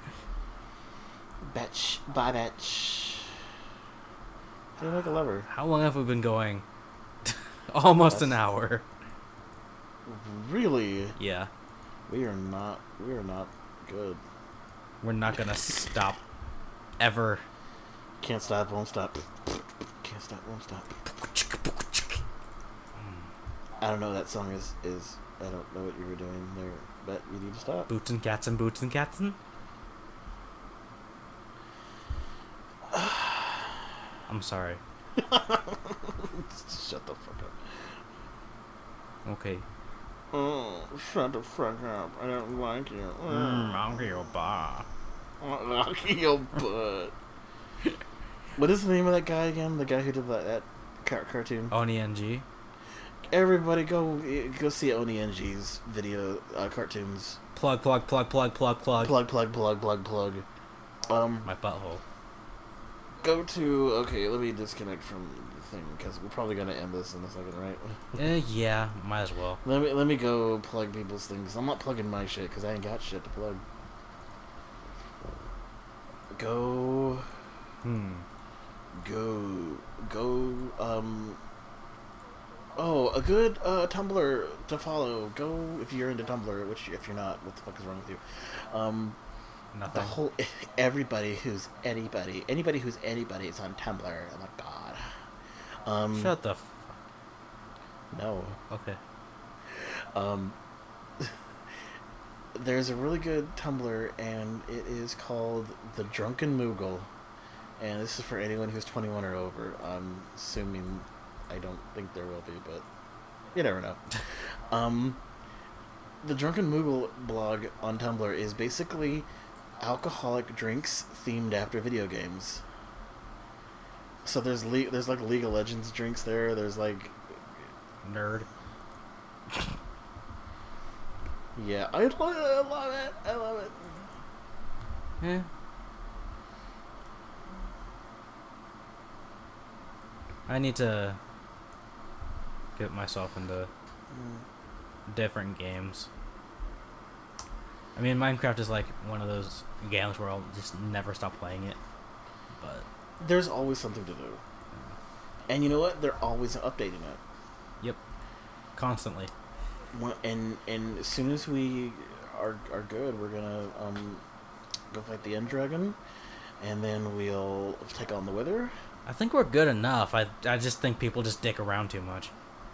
Bitch. Bye, bitch. How do you make a lever? How long have we been going? Almost That's- an hour. Really? Yeah. We are not. We are not good. We're not gonna stop. Ever. Can't stop. Won't stop. Can't stop. Won't stop. I don't know what that song is. Is I don't know what you were doing there, but you need to stop. Boots and cats and boots and cats and. I'm sorry. Shut the fuck up. Okay. Oh, shut the fuck up. I don't like you. Mm, I'll get your bar. Lock your butt. What is the name of that guy again? The guy who did that, that car- cartoon? Oni N G. Everybody go go see Oni N G's video uh, cartoons. Plug, plug, plug, plug, plug, plug. Plug, plug, plug, plug, plug. Um, My butthole. go to... Okay, let me disconnect from the thing, because we're probably going to end this in a second, right? Eh, yeah, might as well. Let me let me go plug people's things. I'm not plugging my shit, because I ain't got shit to plug. Go... Hmm. Go... Go... Um... Oh, a good uh, Tumblr to follow. Go if you're into Tumblr, which if you're not, what the fuck is wrong with you? Um, Nothing. The whole everybody who's anybody, anybody who's anybody is on Tumblr. Oh my god. Um, Shut the. F- no. okay. Um. There's a really good Tumblr, and it is called The Drunken Moogle. And this is for anyone who's twenty-one or over. I'm assuming, I don't think there will be, but you never know. um, the Drunken Moogle blog on Tumblr is basically alcoholic drinks themed after video games. So there's le- there's like League of Legends drinks there. There's like nerd. Yeah, I love it. I love it. I love it. Yeah. I need to get myself into Mm. different games. I mean, Minecraft is like one of those games where I'll just never stop playing it. But there's always something to do. And you know what? They're always updating it. Yep. Constantly. And and as soon as we are are good, we're gonna um go fight the End Dragon, and then we'll take on the Wither. I think we're good enough. I I just think people just dick around too much.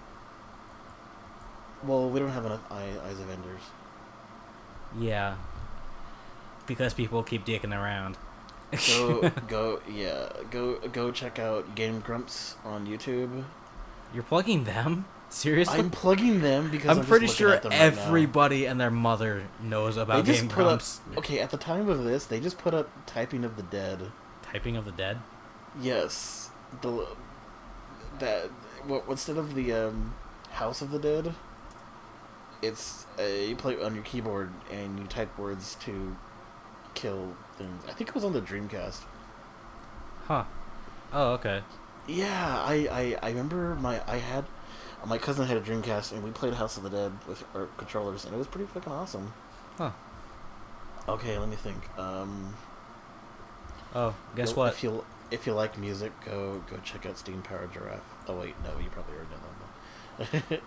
Well, we don't have enough eye, Eyes of Enders. Yeah. Because people keep dicking around. Go go yeah go go check out Game Grumps on YouTube. You're plugging them? Seriously? I'm plugging them because I'm, I'm pretty just sure at them right everybody and their mother knows about they just Game put Grumps. Up, okay, at the time of this, they just put up Typing of the Dead. Typing of the Dead? Yes, the that what instead of the um, House of the Dead, it's uh, you play on your keyboard and you type words to kill things. I think it was on the Dreamcast. Huh. Oh, okay. Yeah, I, I, I remember my I had my cousin had a Dreamcast and we played House of the Dead with our controllers and it was pretty fucking awesome. Huh. Okay, let me think. Um. Oh, guess well, what? If you if you like music, go go check out Steam Powered Giraffe. Oh wait, no, you probably already know that.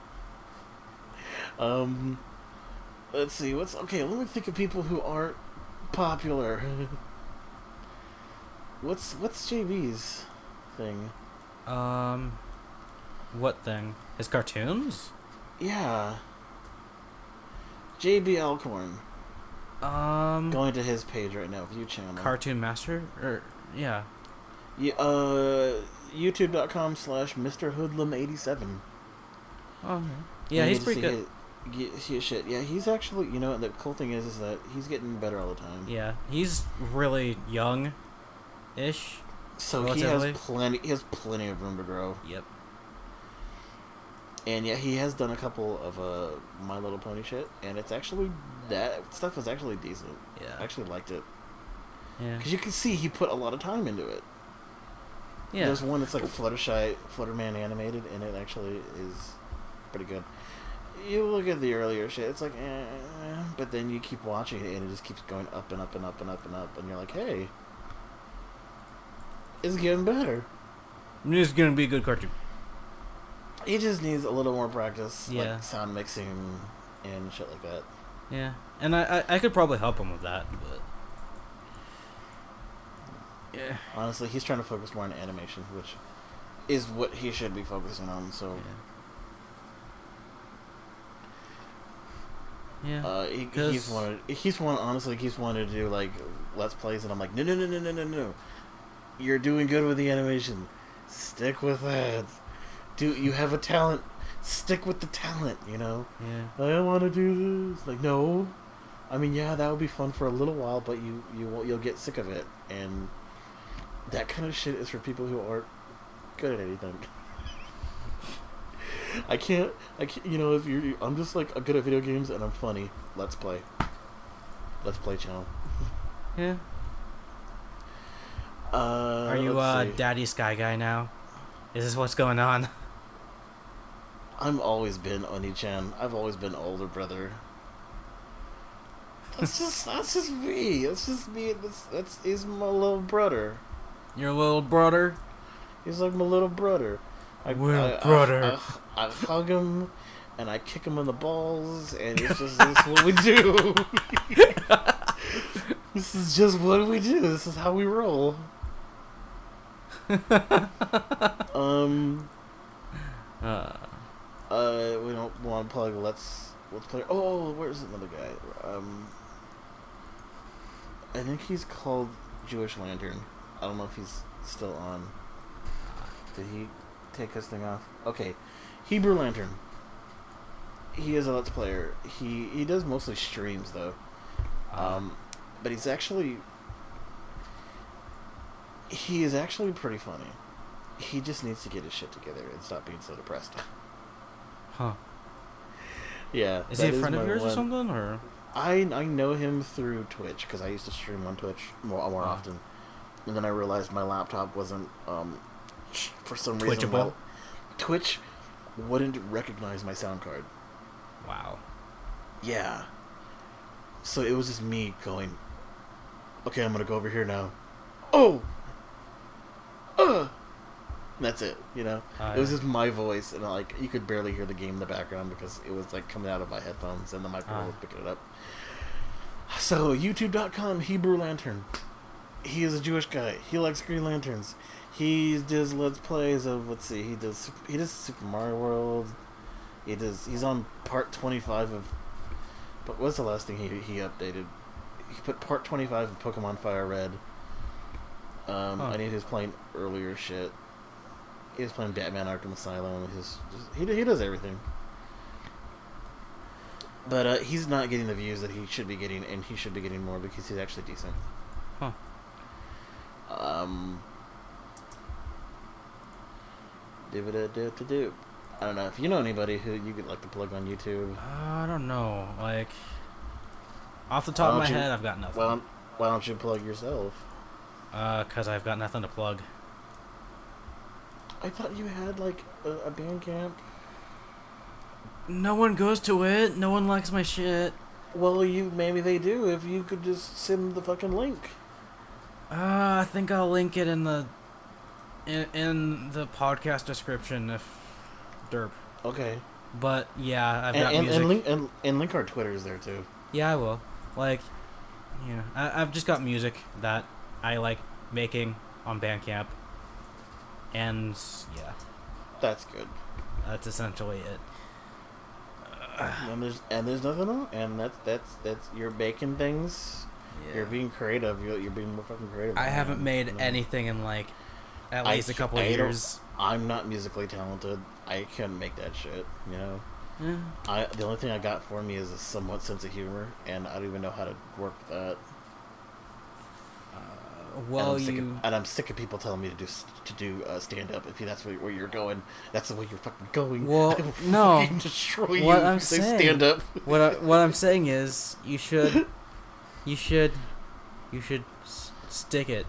um, let's see. What's okay? Let me think of people who aren't popular. what's what's J B's thing? Um, what thing? His cartoons? Yeah. J B Alcorn. Um, Going to his page right now, view channel. Cartoon Master? Or, yeah. Yeah, uh, YouTube.com slash Mister Hoodlum eighty-seven. Oh, yeah, he's pretty good. His, his, his shit. Yeah, he's actually, you know, the cool thing is, is that he's getting better all the time. Yeah, he's really young-ish. So relatively. he has plenty, he has plenty of room to grow. Yep. And yeah, he has done a couple of uh, My Little Pony shit, and it's actually, that stuff is actually decent. Yeah. I actually liked it. Yeah. Because you can see he put a lot of time into it. Yeah. There's one that's like Fluttershy, Flutterman animated, and it actually is pretty good. You look at the earlier shit, it's like, eh, but then you keep watching it, and it just keeps going up and up and up and up and up, and you're like, hey, it's getting better. It's gonna be a good cartoon. He just needs a little more practice, Yeah. like sound mixing and shit like that. Yeah, and I, I, I could probably help him with that, but yeah. Honestly, he's trying to focus more on animation, which is what he should be focusing on. So, yeah, yeah. uh, he, he's wanted. He's one. Honestly, he's wanted to do like let's plays, and I'm like, no, no, no, no, no, no, no. You're doing good with the animation. Stick with that. Do you have a talent? Stick with the talent. You know. Yeah. I want to do this. Like no. I mean, yeah, that would be fun for a little while, but you you won't, you'll get sick of it, and that kind of shit is for people who aren't good at anything. I can't. I can't. You know, if you're, I'm just like good at video games and I'm funny. Let's play. Let's play channel. Yeah. Uh, Are you let's uh, see. Daddy Sky Guy now? Is this what's going on? I've always been Oni-chan. I've always been older brother. That's just that's just me. That's just me. That's that's he's my little brother. Your little brother? He's like my little brother. I, Little I, brother. I, I, I hug him, and I kick him in the balls, and it's just it's what we do. This is just what we do. This is how we roll. um. Uh, Uh, we don't want to plug. Let's let's play. Oh, where's another guy? Um. I think he's called Jewish Lantern. I don't know if he's still on. Did he take his thing off? Okay, Hebrew Lantern. He is a Let's Player. He he does mostly streams though. Um, but he's actually he is actually pretty funny. He just needs to get his shit together and stop being so depressed. Huh. Yeah. Is he a friend of yours one. or something, or? I I know him through Twitch because I used to stream on Twitch more more oh. often, and then I realized my laptop wasn't um for some Twitchable? reason well, Twitch wouldn't recognize my sound card. Wow. Yeah. So it was just me going, okay, I'm gonna go over here now. Oh! Uh! And that's it, you know? Uh, it was yeah. just my voice, and like, you could barely hear the game in the background because it was like coming out of my headphones and the microphone uh. was picking it up. So, YouTube dot com, Hebrew Lantern. He is a Jewish guy. He likes Green Lanterns. He does Let's Plays of, let's see, he does he does Super Mario World. He does, he's on part twenty-five of, but what's the last thing he he updated? He put part twenty-five of Pokemon Fire Red. Um, huh. I need his playing earlier shit. He was playing Batman Arkham Asylum. His just, he he does everything. But uh, he's not getting the views that he should be getting, and he should be getting more because he's actually decent. Huh. Um. Do it do do do. I don't know if you know anybody who you could like to plug on YouTube. Uh, I don't know. Like, off the top of my you, head, I've got nothing. Why don't, why don't you plug yourself? Uh, cause I've got nothing to plug. I thought you had like a, a band camp. No one goes to it. No one likes my shit. Well, you maybe they do. If you could just send the fucking link. Uh, I think I'll link it in the in in the podcast description if derp. Okay. But yeah, I've and, got and, music. and link and, and link our Twitters there too. Yeah, I will. Like, yeah, I, I've just got music that I like making on Bandcamp, and yeah, that's good. That's essentially it. And there's and there's nothing wrong. And that's that's that's you're making things. Yeah. You're being creative. You're, you're being more fucking creative. I haven't made you know? anything in like at least I, a couple I years. I'm not musically talented. I can't make that shit. You know. Yeah. I the only thing I got for me is a somewhat sense of humor, and I don't even know how to work with that. Uh, well, and I'm, you of, and I'm sick of people telling me to do to do uh, stand up. If that's where, where you're going, that's the way you're fucking going. Well, I will no. fucking destroy What you I'm if you say saying, stand up. what I, what I'm saying is, you should, you should, you should s- stick it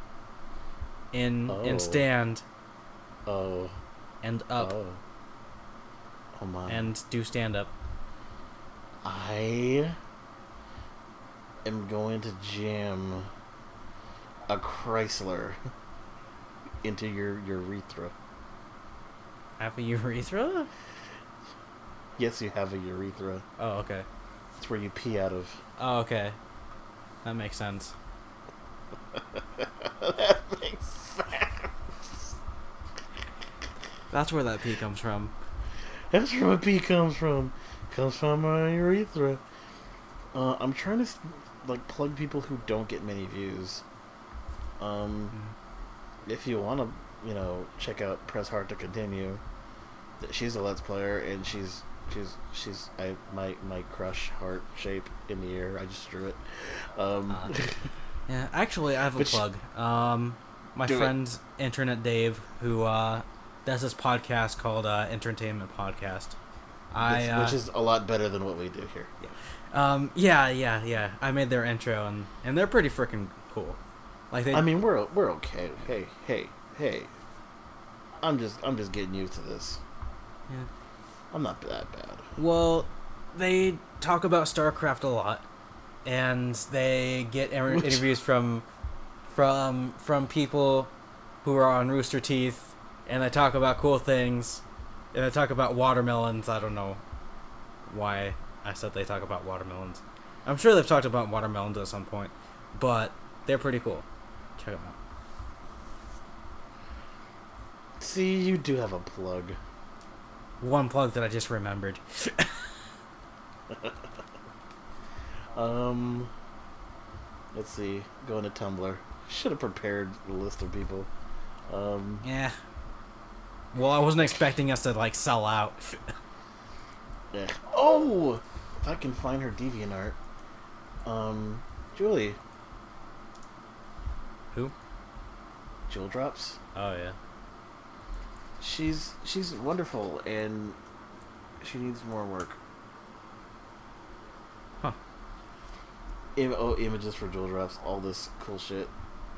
in Oh. in stand Oh. and up Oh. Oh my. and do stand up. I am going to jam a Chrysler into your urethra. Have a urethra? Yes, you have a urethra. Oh, okay. It's where you pee out of. Oh, okay. That makes sense. That makes sense. That's where that pee comes from. That's where my pee comes from. Comes from my urethra. Uh, I'm trying to like plug people who don't get many views. Um, mm. If you want to, you know, check out Press Hard to Continue. She's a Let's Player, and she's she's she's I my my crush heart shape in the air. I just drew it. Um, uh, yeah, actually, I have a plug. She, um, my friend it. Internet Dave, who uh, does this podcast called uh, Entertainment Podcast. I uh, which is a lot better than what we do here. Yeah. Um. Yeah. Yeah. Yeah. I made their intro, and and they're pretty freaking cool. Like they. I mean, we're we're okay. Hey, hey, hey. I'm just I'm just getting used to this. Yeah. I'm not that bad. Well, they talk about StarCraft a lot, and they get inter- interviews from from from people who are on Rooster Teeth, and they talk about cool things, and they talk about watermelons. I don't know why I said they talk about watermelons. I'm sure they've talked about watermelons at some point, but they're pretty cool. Check them out. See, you do have a plug. One plug that I just remembered. um, let's see. Going to Tumblr. Should have prepared a list of people. Um, yeah. Well, I wasn't expecting us to like sell out. yeah. Oh, if I can find her DeviantArt. Um, Julie. Who? Jewel Drops. Oh yeah. She's she's wonderful, and she needs more work. Huh. Im- oh, images for Jewel Drops, all this cool shit.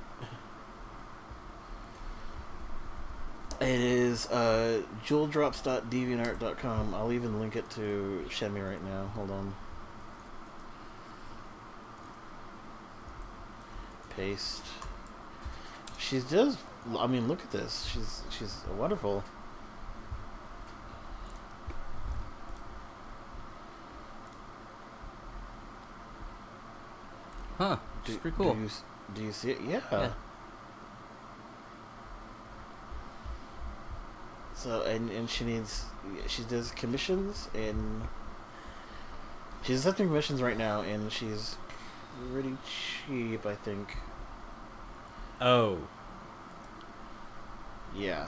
It is uh, jewel drops dot deviantart dot com. I'll even link it to Shemi right now. Hold on. Paste. She does. I mean, look at this. She's she's wonderful. Huh. Do, It's pretty cool. Do you, do you see it? Yeah. Yeah. So and and she needs. She does commissions, and she's accepting commissions right now, and she's pretty cheap, I think. Oh. Yeah.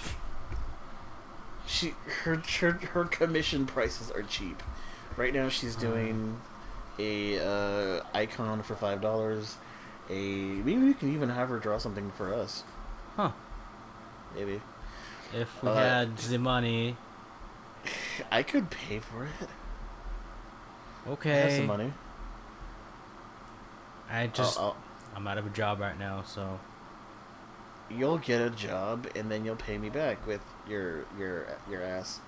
She her her her commission prices are cheap. Right now she's doing a uh, icon for five dollars. A maybe we can even have her draw something for us. Huh. Maybe. If we Uh, had the money. I could pay for it. Okay. I have some money. I just. I'll, I'll, I'm out of a job right now, so. you'll get a job and then you'll pay me back with your your your ass.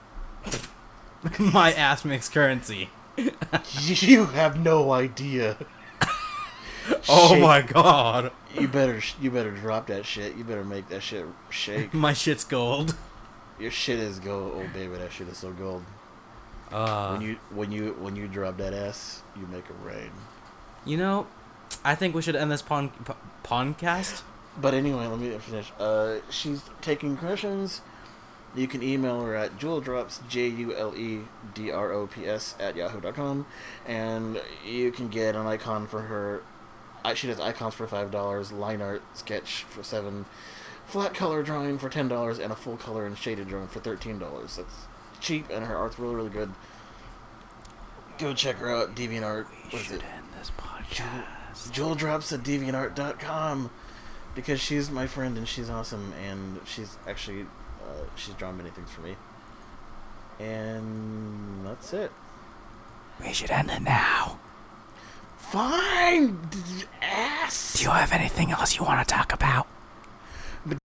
My ass makes currency. You have no idea. Oh Shake. my god. You better you better drop that shit. You better make that shit shake. My shit's gold. Your shit is gold. Oh baby, that shit is so gold. Uh, when you when you when you drop that ass, you make it rain. You know, I think we should end this pon p- podcast. But anyway, let me finish. Uh, she's taking commissions. You can email her at juledrops, J U L E D R O P S, at yahoo dot com. And you can get an icon for her. Uh, She does icons for five dollars, line art sketch for seven dollars, flat color drawing for ten dollars, and a full color and shaded drawing for thirteen dollars. That's cheap, and her art's really, really good. Go check her out, DeviantArt. We What is should it? end this podcast. Jewel Drops at deviantart dot com, because she's my friend and she's awesome, and she's actually uh, she's drawn many things for me, and that's it. We should end it now. Fine, d- ass. Do you have anything else you want to talk about?